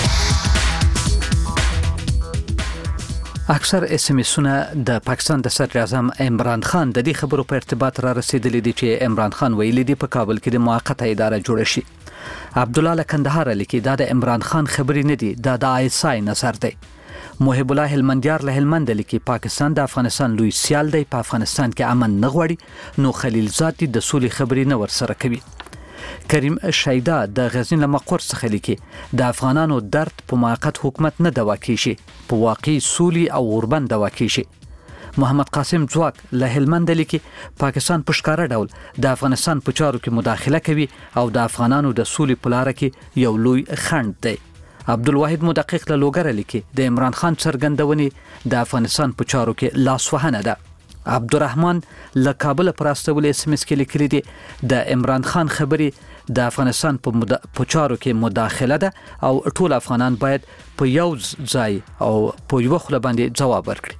اکثر اس ام اسونه د پاکستان د صدر اعظم عمران خان د دې خبرو په ارتباط را رسیدلې دي چې عمران خان ویلي دی په کابل کې د موقته اداره جوړه شي. عبد الله لکندهار لیکي دا د عمران خان خبرې نه دي، دا د آی اس آی نظر دی. محب الله هلمندیار له هلمند لیکي پاکستان د افغانستان لوی سیال دی، په افغانستان کې امن نه غواړي نو خلیل زاد د سولې خبرې نه ورسره کوي. کریم شیدا د غزنی له مقر څخه لیکي د افغانانو درد په موقت حکومت نه دوا کیږي په واقعي سولي او اوربند دوا کیږي محمد قاسم ځواک له هلمند لیکي پاکستان په ښکارا ډول د افغانستان په چارو کې مداخله کوي او د افغانانو د سولي په لار کې یو لوی خنډ دی عبدالواحد مدقق له لوګر لیکي د عمران خان څرګندونې د افغانستان په چارو کې لاسوهنه ده عبدالرحمن له کابل پراستول اس ام اس کې لیکلي دي د عمران خان خبري د افغانستان په مد... چارو کې مداخله ده او ټول افغانان باید په یو ځای او په یو خله باندې جواب ورکړي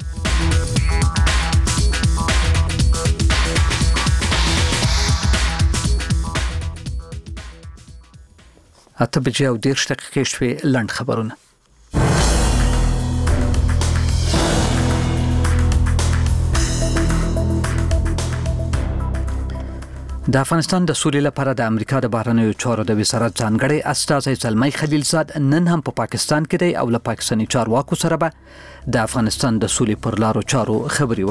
اته بجې او دېرش دقیقې شوې لنډ خبرونه د افغانستان د سولې لپاره د امریکا د بهرنیو چارو د وزارت ځانګړی استازی زلمی خلیلزاد نن هم په پاکستان کې دی او له پاکستاني چارواکو سره به د افغانستان د سولې پر لارو چارو خبرې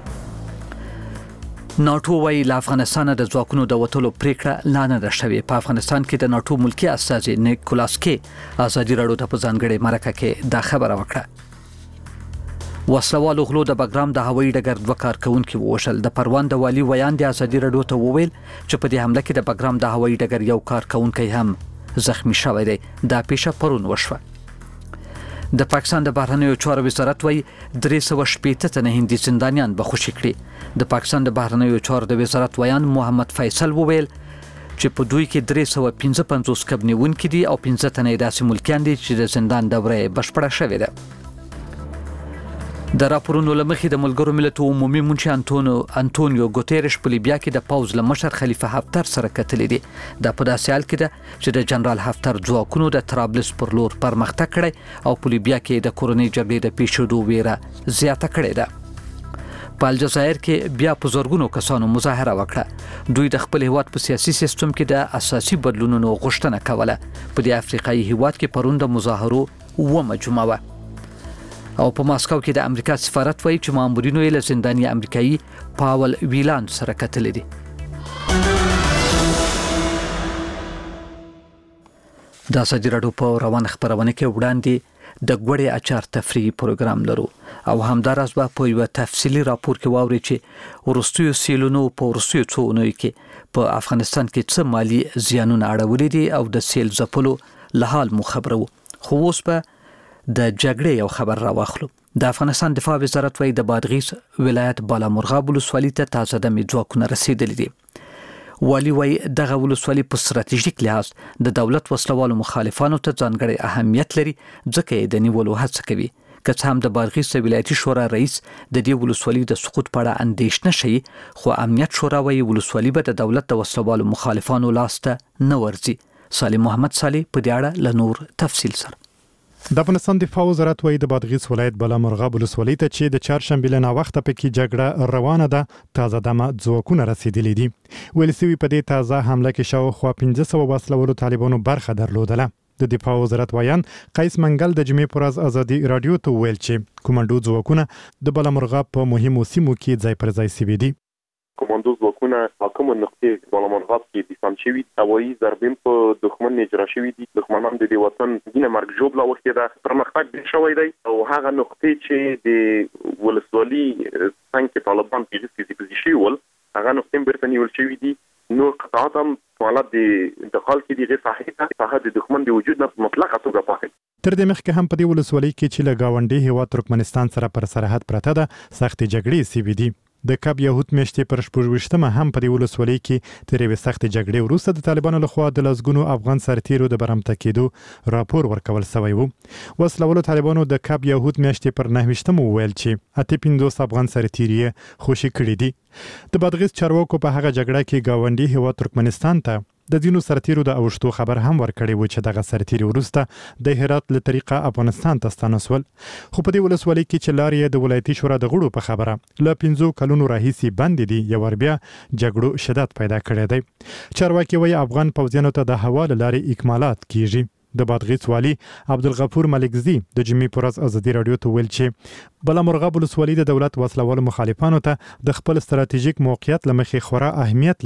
وکړي ناټو وايي له افغانستان د ځواکونو د وټولو پریکړه لا نه ده شوې په افغانستان کې د ناټو ملکی استازی نیکولاس کې ازادي راډیو ته په ځانګړي مرکه کې دا خبره وکړه وسلوالو غلو د بګرام د هوایي ډګر دوه کارکونکو ووشل د پروان د والی ویان د ازادي راډیو ته وویل چې په دې حمله کې د بګرام د هوایي ډګر یو کارکونکو هم زخمی شوی دی دا پیښه پرون وشوه د پاکستان د بهرنیو چارو وزارت وايي درې سوه شپېته تنه هندي زندانیان به خوشي کړي د پاکستان د بهرنیو چارو د وزارت ویان محمد فیصل وویل چې په دوی کې درې سوه پنځه پنځوس کبنیونکي دي او پنځه تنه داسې ملکیان دي چې د زندان دوره بشپړه شوې ده د راپورونو لمخې د ملګرو ملتونو عمومي منشي انټونیو انټونیو ګوتيرش په لیبیا کې د پوز لمشر خلیفه حفتر سره کتلې دي د په داسې حال کې ده چې د جنرال حفتر ځواکونو د طرابلس پر لور پرمختګ کړی او په لیبیا کې د کورونی جګړې د پیښېدو ویره زیاته کړې ده په الجزایر کې بیا په زورګونو کسانو مظاهره وکړه دوی د خپل هیواد په سیاسي سیستم کې د اساسي بدلونونو غوښتنه کوله په دې افریقایي هیواد کې پرون د مظاهرو ومه جمعه وه او په ماسکو کې د امریکا سفارت وایي چې مامورینو یې له زنداني امریکایي پاول ویلان سره کتلې دي د ازادي راډیو په روان خبرونه کې وړاندې د ګوړې اچار تفریحي پروګرام لرو او همداراز به په یو تفصیلي راپور کې واوري چې ورستیو سیلونو په ورستیو څونو کې په افغانستان کې څه مالی زیانونه اړولې دي او د سیل ځپلو له حال مو خبرو خو اوس به د جګړې یو خبر راوخلو د افغانستان دفاع وزارت وايي د بادغیس ولایت بالامرغاب ولسوالۍ ته تازه د ځواکونه رسیدلي دي والی وايي دغه ولسوالۍ په ستراتیژیک لحاظ د دولت وسلوالو مخالفانو ته ځانګړی اهمیت لري ځکه یې د نیولو هڅه کوي که څه هم د بادغیس ولایتي شورا رئیس د دې ولسوالۍ د سقوط په اړه اندېښنه شي خو امنیت شورا وايي ولسوالۍ به د دولت د وسلوالو مخالفانو لاسته نه ورځي صالح محمد صالح په دې اړه له نور تفصیل سره د افغانستان دفاع وزارت وايي د بادغیس ولایت بالامرغاب ولسوالۍ ته چې د چهارشنبې له ناوخته پکې جګړه روانه ده تازه دمه ځواکونه رسیدلي دي ویل سوي په دې تازه حمله کې شاوخوا پنځه سوه وسلوالو طالبانو برخه درلودله د دفاع وزارت وایان قیس منګل د جمعې پر ورځ ازادي راډیو ته ویل چې کومانډو ځواکونه د بالامرغاب په مهمو سیمو کې ځای پر ځای سوي دي کوماندو ځواکونه حاکم نقطې بالامرغاب کې دفاع شوي هوایي ضربې په دښمن اجرا شوي دي دښمنان د دې وطن دینه مرګ ژوبله وخت ده پرمختګ ډیر شوی دی او هغه نقطې چې د ولسوالۍ څنګه طالبان پیږي فزیکي شي ول هغه نقطې بیرته نیول شوي دي نور قطعات هم حالت د انتقال کې دغه صحیحه صحه د دښمن د وجود نه مطلقه توګه پاکه تر دې مخکې هم په دې ولسوالۍ کې چې له گاونډي هیواد ترکمنستان سره پر سرحد پرته ده سخت جګړې سوي دي د کب یهود میاشتې پر شپږویشتمه هم په دې ولسوالۍ کې تر یوې سختې جګړې وروسته د طالبانو لخوا د لسګونو افغان سرتیرو د برمته کېدو راپور ورکول شوی و وسلوالو طالبانو د کب یهود میاشتې پر نهویشتمه وویل چې اته پنځوس افغان سرتیري خوشي کړي دي د بادغیس چارواکو په هغه جګړه کې گاونډي هیواد ترکمنستان ته د دینو سرتیرو د اوشتو خبر هم ورکړی و چې دغه سرتیري وروسته د هرات له طریقه افغانستان ته ستانسول خو په دې ولسوالۍ کې چې لارې د ولایتي شورا د غړو په خبره له پنځو کلونو راهیسې بند دي یو ور بیا جګړو شدت پیدا کړی دی چارواکي وايي افغان پوځیانو ته د هوا له لارې اکمالات کیږي د بادغیس والی عبدالغفور ملکزی د جمعې پر ورځ ازادي راډیو ته ویل چې بالامرغاب ولسوالۍ د دولت وسلوالو مخالفانو ته د خپل ستراتیژیک موقعیت لمخې خورا اهمیت لري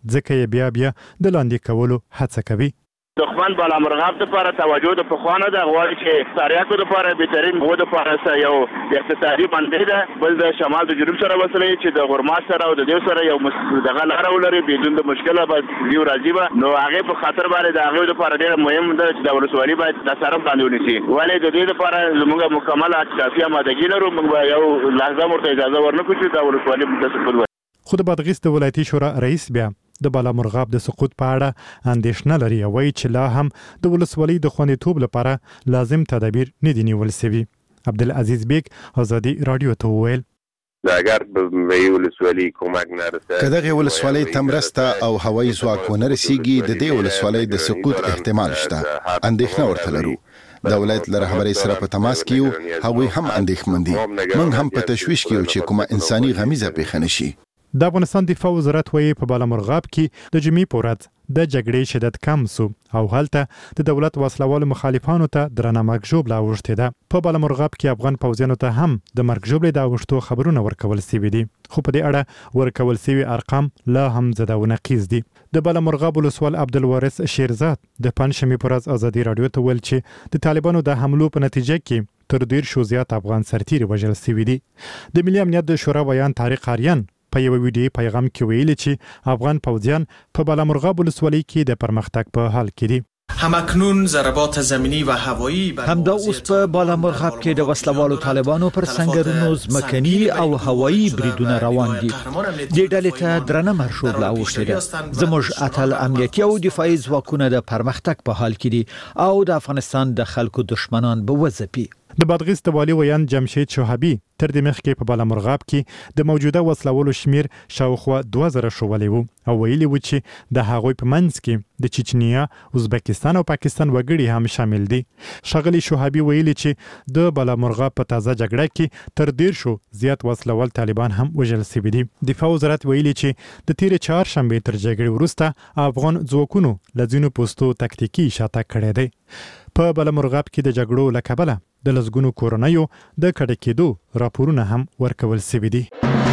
ځکه یې بیا بیا د لاندې کولو هڅه کوي. دښمن بالا مرغاب لپاره توجه د پخوانه د غواړي چې ساریاکو لپاره بهترین وو د لپاره یو اقتصادي منډه ده، بل د شمال د جنوب سره وصلې چې د غرمات سره او د دیو سره یو دغه لار ولري بدون د مشکله به دیو راځي به نو هغه په خاطر باندې د هغه لپاره ډېر مهم ده چې د ولسوالۍ باید د سره باندې ونیسي. ولې د دې لپاره موږ مکمل کافي آمادګي لرو، موږ یو لحظه مرته اجازه ورنکړو چې د ولسوالۍ متصل وي. خود بادغیس د ولایتي شورا رئیس بیا د بالا مرغاب د سقوط په اړه اندېښنه لري او وایي چې لا هم د ولسوالۍ د خوندیتوب لپاره لازم تدابیر نه دي نیول شوي. عبدالعزیز بیگ آزادی رادیو ته وویل دا اگر به ولسوالۍ کومک نرسه که دغه ولسوالۍ ته مرسته او هوایي ځواک ونه رسیږي د دې ولسوالۍ د سقوط احتمال شته. اندېښنه ورته لرو. د ولایت له رهبرۍ سره په تماس کې یو، هغوی هم اندېښمن دي. موږ هم په تشویش کې یو چې کومه انساني غمیزه پیښه نه شي. د افغانستان دفاع وزارت وایي په بالا مرغاب کې د جمعې په ورځ د جګړې شدت کم سو او هلته د دولت وسلوالو مخالفانو ته درنه مرګ ژوبله اوښتې ده. په بالا مرغاب کې افغان پوځیانو ته هم د مرګ ژوبلې د اوښتو خبرونه ورکول شوي دي، خو په دې اړه ورکول شوي ارقام لا هم زده و نقیض دي. د بالا مرغاب ولسوال عبدالوارث شیرزاد د پنجشنبې په ورځ ازادي رادیو ته ویل چې د طالبانو د حملو په نتیجه کې تر ډیر شو زیات افغان سرتیري وژل شوي دي. د ملي امنیت د شورا ویان طارق آریان په یو ویډیو پیغام کې ویلي چې افغان پوځیان په بالا مرغاب ولسوالۍ کې د پرمختګ په حال کې دي. همکنون ضربات زمینی و هوایی همدا اوس په بالا مرغاب کې د وسلوالو طالبانو پر سنگرونو ځمکني او هوایی بریدونه روان دي. د ډلې ته درنه مرشوبله اوښتې ده. زموږ اتل امنیتي او دفاعي ځواکونه د پرمختګ په حال کې دي او د افغانستان د خلکو دشمنان به وځپي. د بادغیس د والي ویان جمشید شوهبي تر دې مخکې په بالا مرغاب کې د موجوده وسلوالو شمیر شاوخوا دوه زره شولې وو او ویلي و چې د هغوی په منځ کې د چچنیا، ازبکستان او پاکستان وګړي هم شامل دي. ښاغلي شوهبي ویلي چې د بالا مرغاب په تازه جګړه کې تر ډیر شو زیات وسلوال طالبان هم وژل شوي دي. دفاع وزارت ویلي چې د تیرې چهارشنبې تر جګړې وروسته افغان ځواکونو له ځینو پوستو تکتیکي شاتګ کړی دی. په بالا مرغاب کې د جګړو له کبله د لسګونو کورنیو د کډه کېدو راپورونه هم ورکول شوي دي.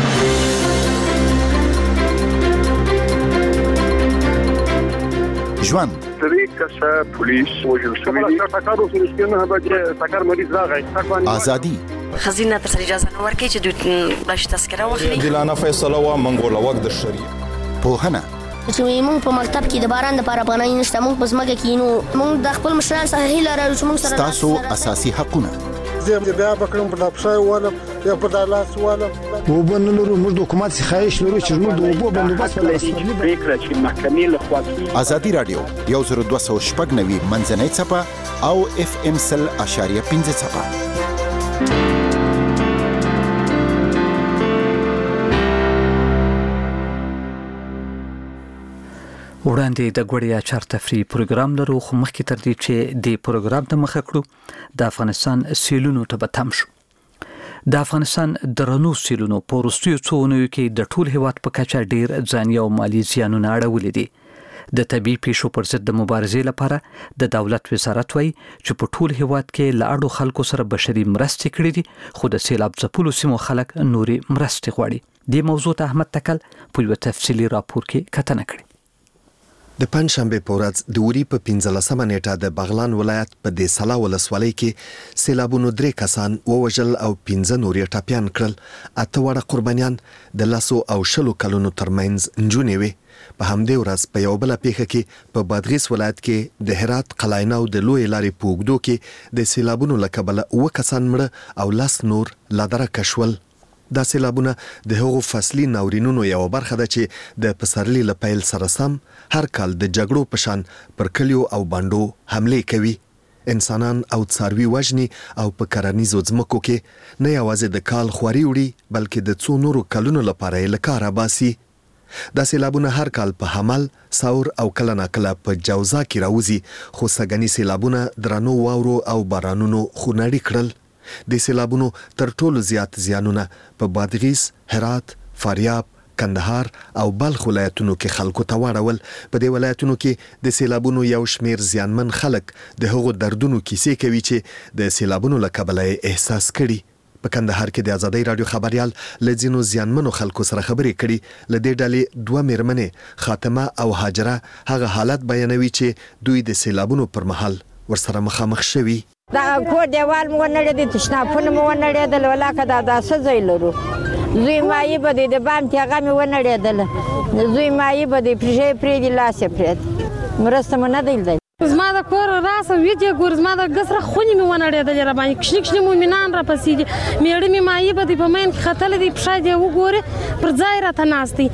ژوند درې کسه پولیس وژل شوي دي. ټکر وشو چې نه به ټکر مریض راغی. ازادي خزینه تر اجازه نه ورکړي چې دوی بلش تذکره واخلي. عادلانه فیصله و منګول وخت د شریعت پوهنه چې موږ په مکتب کې د باران لپاره پناه نشته، موږ په ځمکه کې نو موږ د خپل مشران سره هیله لرو چې موږ سره تاسو اساسي حقونه زه بیا بکرم په دپسای والا یا په دالاس والا وبن لرو موږ د حکومت څخه خواهش لرو چې موږ د اوبو بندوبست لري. فکر چې محکمې له خوا کې ازادي رادیو یو زر دوه سوه شپږ نوي منځنۍ څپه او اف ام سل اشاریه پنځه څپه. وړاندې د غوړیا چار تفریح پروګرام لرو، خو مخکې تر دې چې د پروګرام ته مخه کړو د افغانستان سیلونو ته به تم شو. د افغانستان درنو سیلونو په وروستیو څو اونیو کې د ټول هیواد په کچه ډیر ځاني او مالی زیانونه اړولي دي. د طبي پیښو پر ضد د مبارزې لپاره د دولت وزارت وایي چې په ټول هیواد کې له اړو خلکو سره بشري مرستې کړې دي، خو د سیلاب ځپلو سیمو خلک نوري مرستې غواړي. دې موضوع ته احمد تکل په یو تفصیلي راپور کې کتنه کړې. د پنځشنبه په ورځ د وری په پنځلسمه نیټه د بغلان ولایت په دې سلا ولسوالۍ کې سیلابونو درې کسان ووژل او پنځه نور یې ټپیان کړل. اته واړه قربانیان د لسو او شلو کلونو ترمنځ نجونې وې. په همدې ورځ په یو بل پیښه کې په بادغیس ولایت کې د هرات قلاینه او د لوی لارې په اوږدو کې د سیلابونو له کبله اوه کسان مړه او لس نور لا درکه شول. دا سیلابونه د هغو فصلي ناورینونو یو برخه ده چې د پسرلي له پیل سره سم هر کال د جګړو په شان پر کلیو او بانډو حملې کوي. انسانان او څاروي وژني او په کرنیزو ځمکو کې نه یوازې د کال خواري وړي بلکې د څو نورو کلونو لپاره یې له کاره باسي. دا سیلابونه هر کال په حمل، ساور او کله ناکله په جوزا کې راوځي، خو سږني سیلابونه درنو واورو او بارانونو خونړي کړل. د سیلابونو تر ټولو زیات زیانونه په بادغیس، هرات، فاریاب، کندهار او بلخ ولایتونو کې خلکو ته واړول. په دې ولایتونو کې د سیلابونو یو شمیر زیانمن خلک د هغو دردونو کیسې کوي چې د سیلابونو له کبله احساس کړي. په کندهار کې د ازادۍ رادیو خبريال لځینو زیانمنو خلکو سره خبرې کړي. لدې ډلې دوه میرمنې خاتمه او هاجره هغه حالت بیانوي چې دوی د سیلابونو پر مهال ورسره مخامخ شوي. دا کور دیوال مو ونړې د تشنافونه مو ونړې د ولاکه دا داسه ځای لرو. زوی مایي به د بام تیغه مې ونړې دل. زوی مایي به د پرې پرې دی لاسه پرې مرسته مو نه دی. زما د کور راسه ویټه ګور زما د ګسره خونی مې ونړې د جره باندې کښنی کښنی مومنان را پسې دي. میړه مې مایي به د پمن خطل دی پښه دی وګوره پر ځای راته ناشتي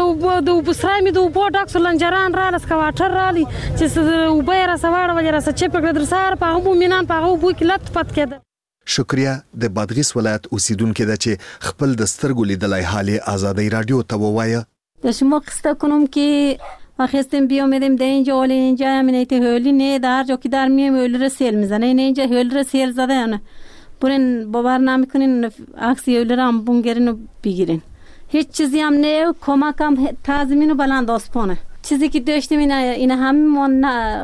د د بسرای مې د وبو ډاکس لنجران را لس کواټر را لي چې وبې را سواړه وجره سچ په کړه در سار په مومنان په وبو کې لټ پات کېده. شکریا د بادغیس ولایت اوسیدونکو ده چې خپل د سترګو لیدلای حال ازادۍ رادیو ته ووایه. د شما قصه کنم که خواستم بیامدیم در اینجا حالا اینجا همین ایت هولی نه در جا که در میام هولی رو سیل میزنه این اینجا هولی رو سیل زده نه برین باور نمیکنین عکسی هولی رو هم بونگرین و بگیرین هیچ چیزی هم نه کمک هم تازمین و بلند آسپانه چیزی که داشتیم اینه اینه همین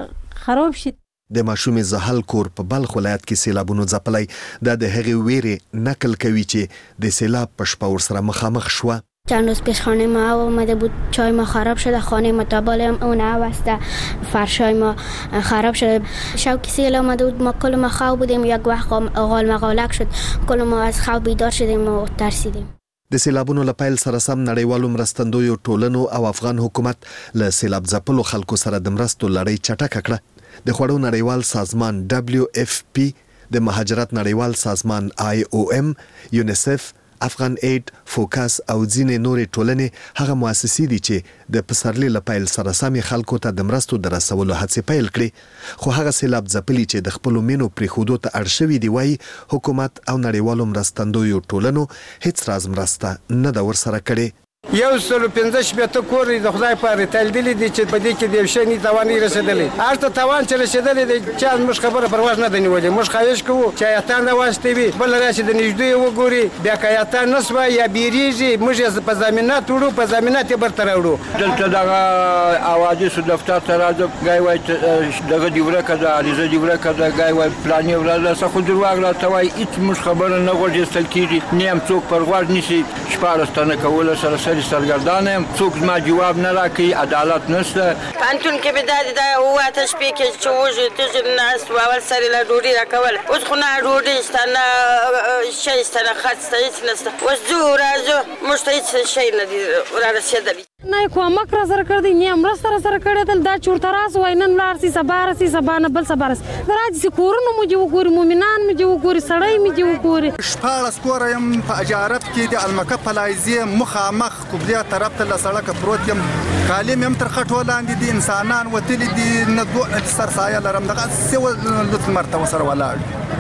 خراب شد. د ماشوم زحل کور په بلخ ولایت کې سیلابونو ځپلای د د هغې ویرې نقل کوي چې د سیلاب په شپه ورسره مخامخ شوه. چند روز پیش خانه ما آمده بود، چای ما خراب شده، خانه ما تابال اون آوسته، فرشای ما خراب شده. شب که سیل آمده بود ما کل ما خواب بودیم، یک وقت غال مغالک شد، کل ما از خواب بیدار شدیم و ترسیدیم. د سیلابونو لپاره سره سم نړیوالو مرستندویو ټولنو او افغان حکومت له سیلاب ځپلو خلکو سره د مرستو لړۍ چټکه کړه. د خوړو نړیوال سازمان دبليو اف پی، د مهاجرت نړیوال سازمان آی او ام، یونیسف، افغان اید، فوکس او ځینې نورې ټولنې هغه مؤسسې دي چې د پسرلي لپاره سره سمې خلکو ته د مرستو د رسولو هڅې پیل کړي. خو هغه سیلاب ځپلي چې د خپلو مینو پرېښودو ته اړ شوي دي وایي حکومت او نړیوالو مرستندویو ټولنو هیڅ راز مرسته نه ده ورسره کړې. یو سل پنځه شپېته کور د خدای په رتلدلې دي چې په دې کې د یو شي نه توانې رسېدلې. هر ته توان چې رسېدلې دی چې موږ خبره پر واز نه دی نیولې. موږ خواهش کوو چې ایتان راوستي وي بل راشي د نږدې وګوري بیا که ایتان نه سوه یا بیریږي موږ یې په ضمانت وړو په ضمانت یې برته راوړو. دلته دغه حوادثو دفتر ته راځم ګای وایي دغه دې ورکه ده علیزه دې ورکه ده ګای وایي پلانې ورځ څه خو درواغ راته وایي هېڅ موږ خبره نه غوږ ایستل کېږي نه هم څوک پر غوږ نیسي شپاړس تنه کوله سره سرې سرګردانم څوک زما جواب نه راکوي عدالت نشته. پانتون کې به دا د اوه اته شپې کې چې وږي تږي ناست و اول سر له ډوډۍ راکوله اوس خو نه ډوډۍ شته نه شی شته نه خرڅ شته هېڅ نشته. اوس ځو راځو موږ ته هېڅ شی نه دي رارسېدلي. نه یې کومک را سره کړی نه مرسته را سره کړې دل دا چورته راس وای نن لاړ سي سبا راسي سبا نه بل سبا راسي راځي چې کورونه مو دې وګوري مومنان مو دې وګوري سړی مو دې وګوري. شپاړس کوره یم په اجارت کې د المکه پلایزي مخامخ قبله طرف ته له سړکه پروت یم. کالم یم تر خټو لاندې دي انسانان وتلي دي نه دوه سرسایه لرم دغه سوه لوت مرته وسره ولاړ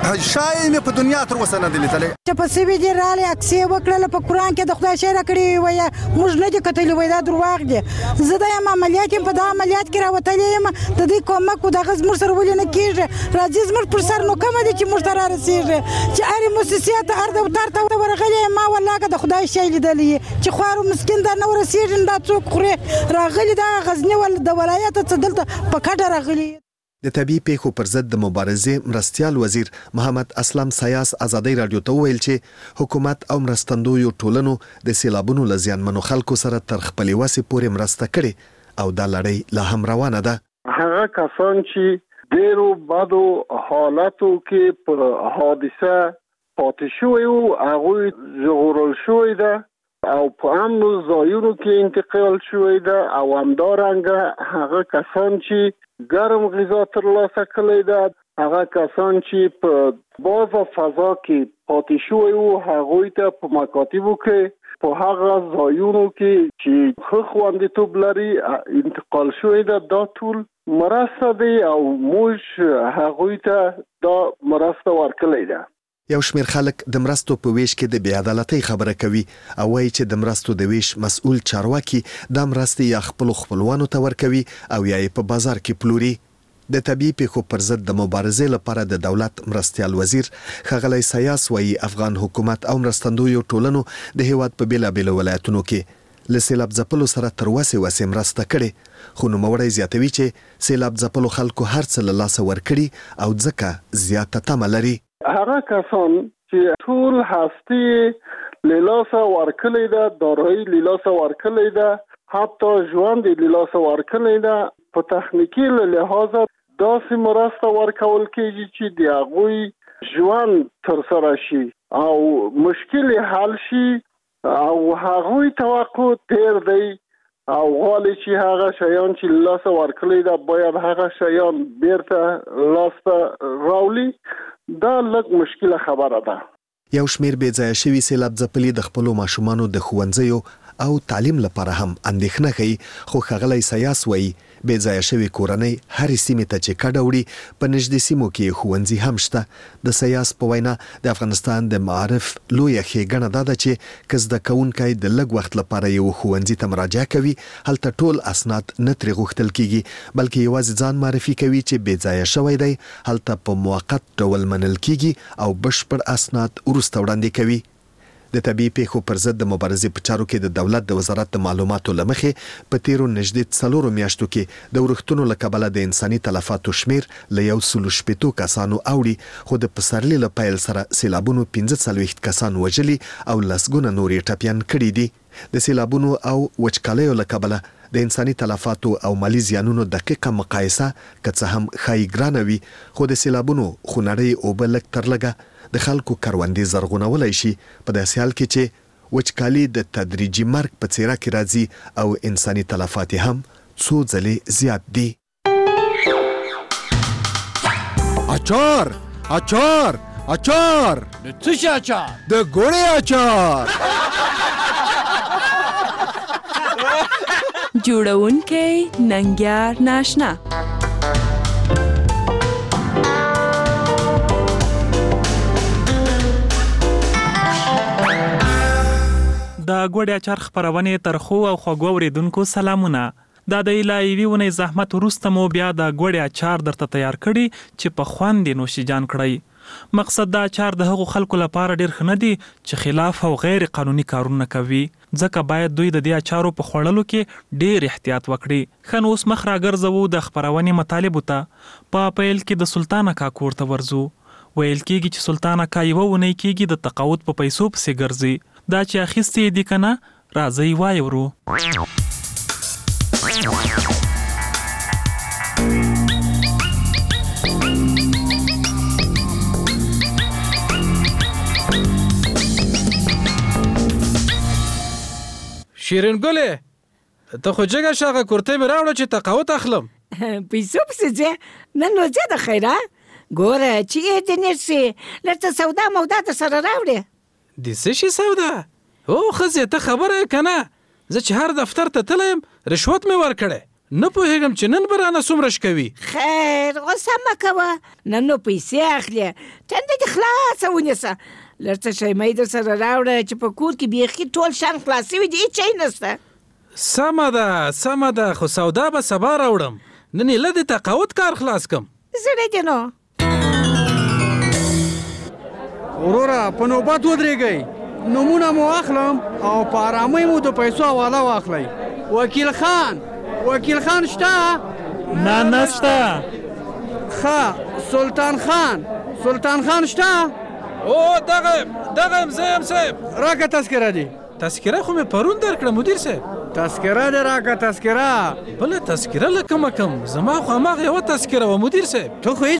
شای مې په دنیا تر اوسه نه دی لیدلی. چې په سی وي دي رالی اکسې وکړله په قرآن کې د خدای شی راکړي وایه موږ نه دي کتلي وایي دا درواغ دي. زه دا یم عملیات یم په دا عملیات کې راوتلی یم د دوی کومک و دغه زموږ سره ولې نه کېږي. راځي زموږ پر سر نو کومه دي چې موږ ته رارسېږي چې هرې مؤسسې ته هر دفتر ته ورغلی یم ما والله که د خدای شی لیدلی یې چې خوارو مسکین دا نه ورسېږي دا څوک خوري راغلي دا غزني د ولایت څه دلته په کډه راغلي. د طبي پیښو پر ضد د مبارزې مرستیال وزیر محمد اسلام سیاس ازادۍ رادیو ته وویل چې حکومت او مرستندویو ټولنو د سیلابونو له زیانمنو خلکو سره تر خپلې وسې پورې مرسته کړې او دا لړۍ لا هم روانه ده. هغه کسان چې ډېرو بدو حالاتو کې په حادثه پاتې شوي وو هغوی ژغورل شوي ده او په امنو ځایونو کې انتقال شوی ده او همدارنګه هغه کسان چې ګرم غذا ترلاسه کړی ده هغه کسان چې په بازه فضا کې پاتې شوي وو هغوی ته په مکاتبو کې په هغه ځایونو کې چې ښه خوندیتوب لري انتقال شوی ده. دا ټول مرسته دی او موږ هغوی ته دا مرسته ورکړې ده. یو شمېر خلک د مرستو په ویش کې د بې عدالتۍ خبره کوي او وایي چې د مرستو د ویش مسؤل چارواکي دا مرستې یا خپلو خپلوانو ته ورکوي او یا یې په بازار کې پلوري. د طبي پیښو پر ضد د مبارزې لپاره د دولت مرستیال وزیر ښاغلی سیاس وایي افغان حکومت او مرستندویو ټولنو د هیواد په بېلابېلو ولایتونو کې له سیلاب ځپلو سره تر وسې وسې مرسته کړې. خو نوموړی زیاتوي چې سیلاب ځپلو خلکو هر څه له لاسه ورکړي او ځکه زیاته تمه لري. هغه کسان چې ټول هستی لیلاسه ورکلې ده، دارایی لیلاسه ورکلې ده، حتی ژوند لیلاسه ورکلې ده. په تخنیکی لحاظ داسې مرسته ورکول کېږي چې د هغوی ژوند ترسره شي او مشکل حل شي او هغوی توقع تیر دی او غواړي چې هغه شیان چې لاسه ورکړي دا باید هغه شیان بیرته لاسته راولي. دا لږ مشکله خبره ده. یو شمیر بې ځایه شوي سیلاب ځپلي د خپلو ماشومانو د ښوونځیو او تعلیم لپاره هم اندېښنه ښیي، خو ښاغلی سیاس وایي بې ځایه شوې کورنۍ هرې سیمې ته چې کډه وړي په نږدې سیمو کې ښوونځي هم شته. د سیاس په وینا د افغانستان د معارف لویه ښېګڼه دا ده چې که زده کوونکی د لږ وخت لپاره یو ښوونځي ته مراجعه کوي هلته ټول اسناد نه ترې غوښتل کېږي، بلکې یوازې ځان معرفي کوي چې بې ځایه شوی دی، هلته په موقت ډول منل کېږي او بشپړ اسناد وروسته وړاندې کوي. د طبیعي پیښو پر ضد د مبارزې په چارو کې د دولت د وزارت د معلوماتو له مخې په تیرو نږدې څلورو میاشتو کې د ورښتونو له کبله د انساني تلفاتو شمیر له یو سلو شپېتو کسانو اوړي، خو د پسرلي له پیل سره سیلابونو پنځه څلوېښت کسان وژلي او لسګونه نور یې ټپیان کړي دي. د سیلابونو او وچکالیو له کبله د انساني تلفاتو او مالی زیانونو دقیقه مقایسه که څه هم ښایي ګرانه وي، خو د سیلابونو خونړۍ اوبه لږ تر لږه د خلکو کروندې زرغونولی شي، په داسې حال کې چې وچکالي د تدریجي مرګ په څېره کې راځي او انساني تلفات هم څو ځلې زیات دي. اچار اچار اچار د څه شي اچار؟ د ګوړې اچار. جوړونکی ننګیار ناشنا. د ګوړې اچار خپرونې ترخو او خوږو اورېدونکو سلامونه. دا د یوې اونۍ زحمت وروسته مو بیا د ګوړې اچار درته تیار کړي چې په خوند یې نوشیجان کړئ. مقصد د اچار د هغو خلکو لپاره ډېر ښه نه دي چې خلاف او غیر قانوني کارونه کوي، ځکه باید دوی د دې اچارو په خوړلو کې ډېر احتیاط وکړي. ښه نو اوس مخ راګرځوو د خپرونې مطالبو ته. په پیل کې د سلطان اکا کور ته ورځو. ویل کېږي چې سلطان اکا یوه اونۍ کېږي د تقاعد په پیسو پسې ګرځي. دا چې اخیستې دي که نه، راځئ وایورو. شیرین ګلې، ته خو جګه شاغه کورتۍ مې راوړه چې تقاعد اخلم. پیسو پسې ځې؟ نن نو ځه د خیره. ګوره چې یې دې نرسې لږ سودا مودا در سره راوړې. د څه شي سودا؟ او ښځې ته خبره یې که نه؟ زه چې هر دفتر ته تللی یم رشوت مې ورکړی، نه پوهېږم چې نن به رانه څومره شکوي. خیر غوسه مه کوه، نن نو پیسې اخلې، ټنډه دې خلاصه ونیسه. لږ څه شیمۍ در سره راوړه چې په کور کې بیخي ټول شان خلاص شوي دي، هېڅ شی نشته. سمه ده سمه ده، خو سودا به سبا راوړم، نن یې له د تقاعد کار خلاص کم. زړه دې نو وروره په نوبت ودرېږئ، نومونه مو اخلم او په ارامۍ مو د پیسو حواله واخلئ. وکیل خان وکیل خان شته؟ نه نشته. ښه سلطان خان سلطان خان شته؟ او دغه دغه یم زه یم صاحب. راکه تذکره دي. تذکره خو مې پرون درکړه مدیر صاحب. تذکره دې راکه تذکره. بله تذکره له کومه کم؟ زما خو هماغه یوه تذکره وه مدیر صاحب. ته خو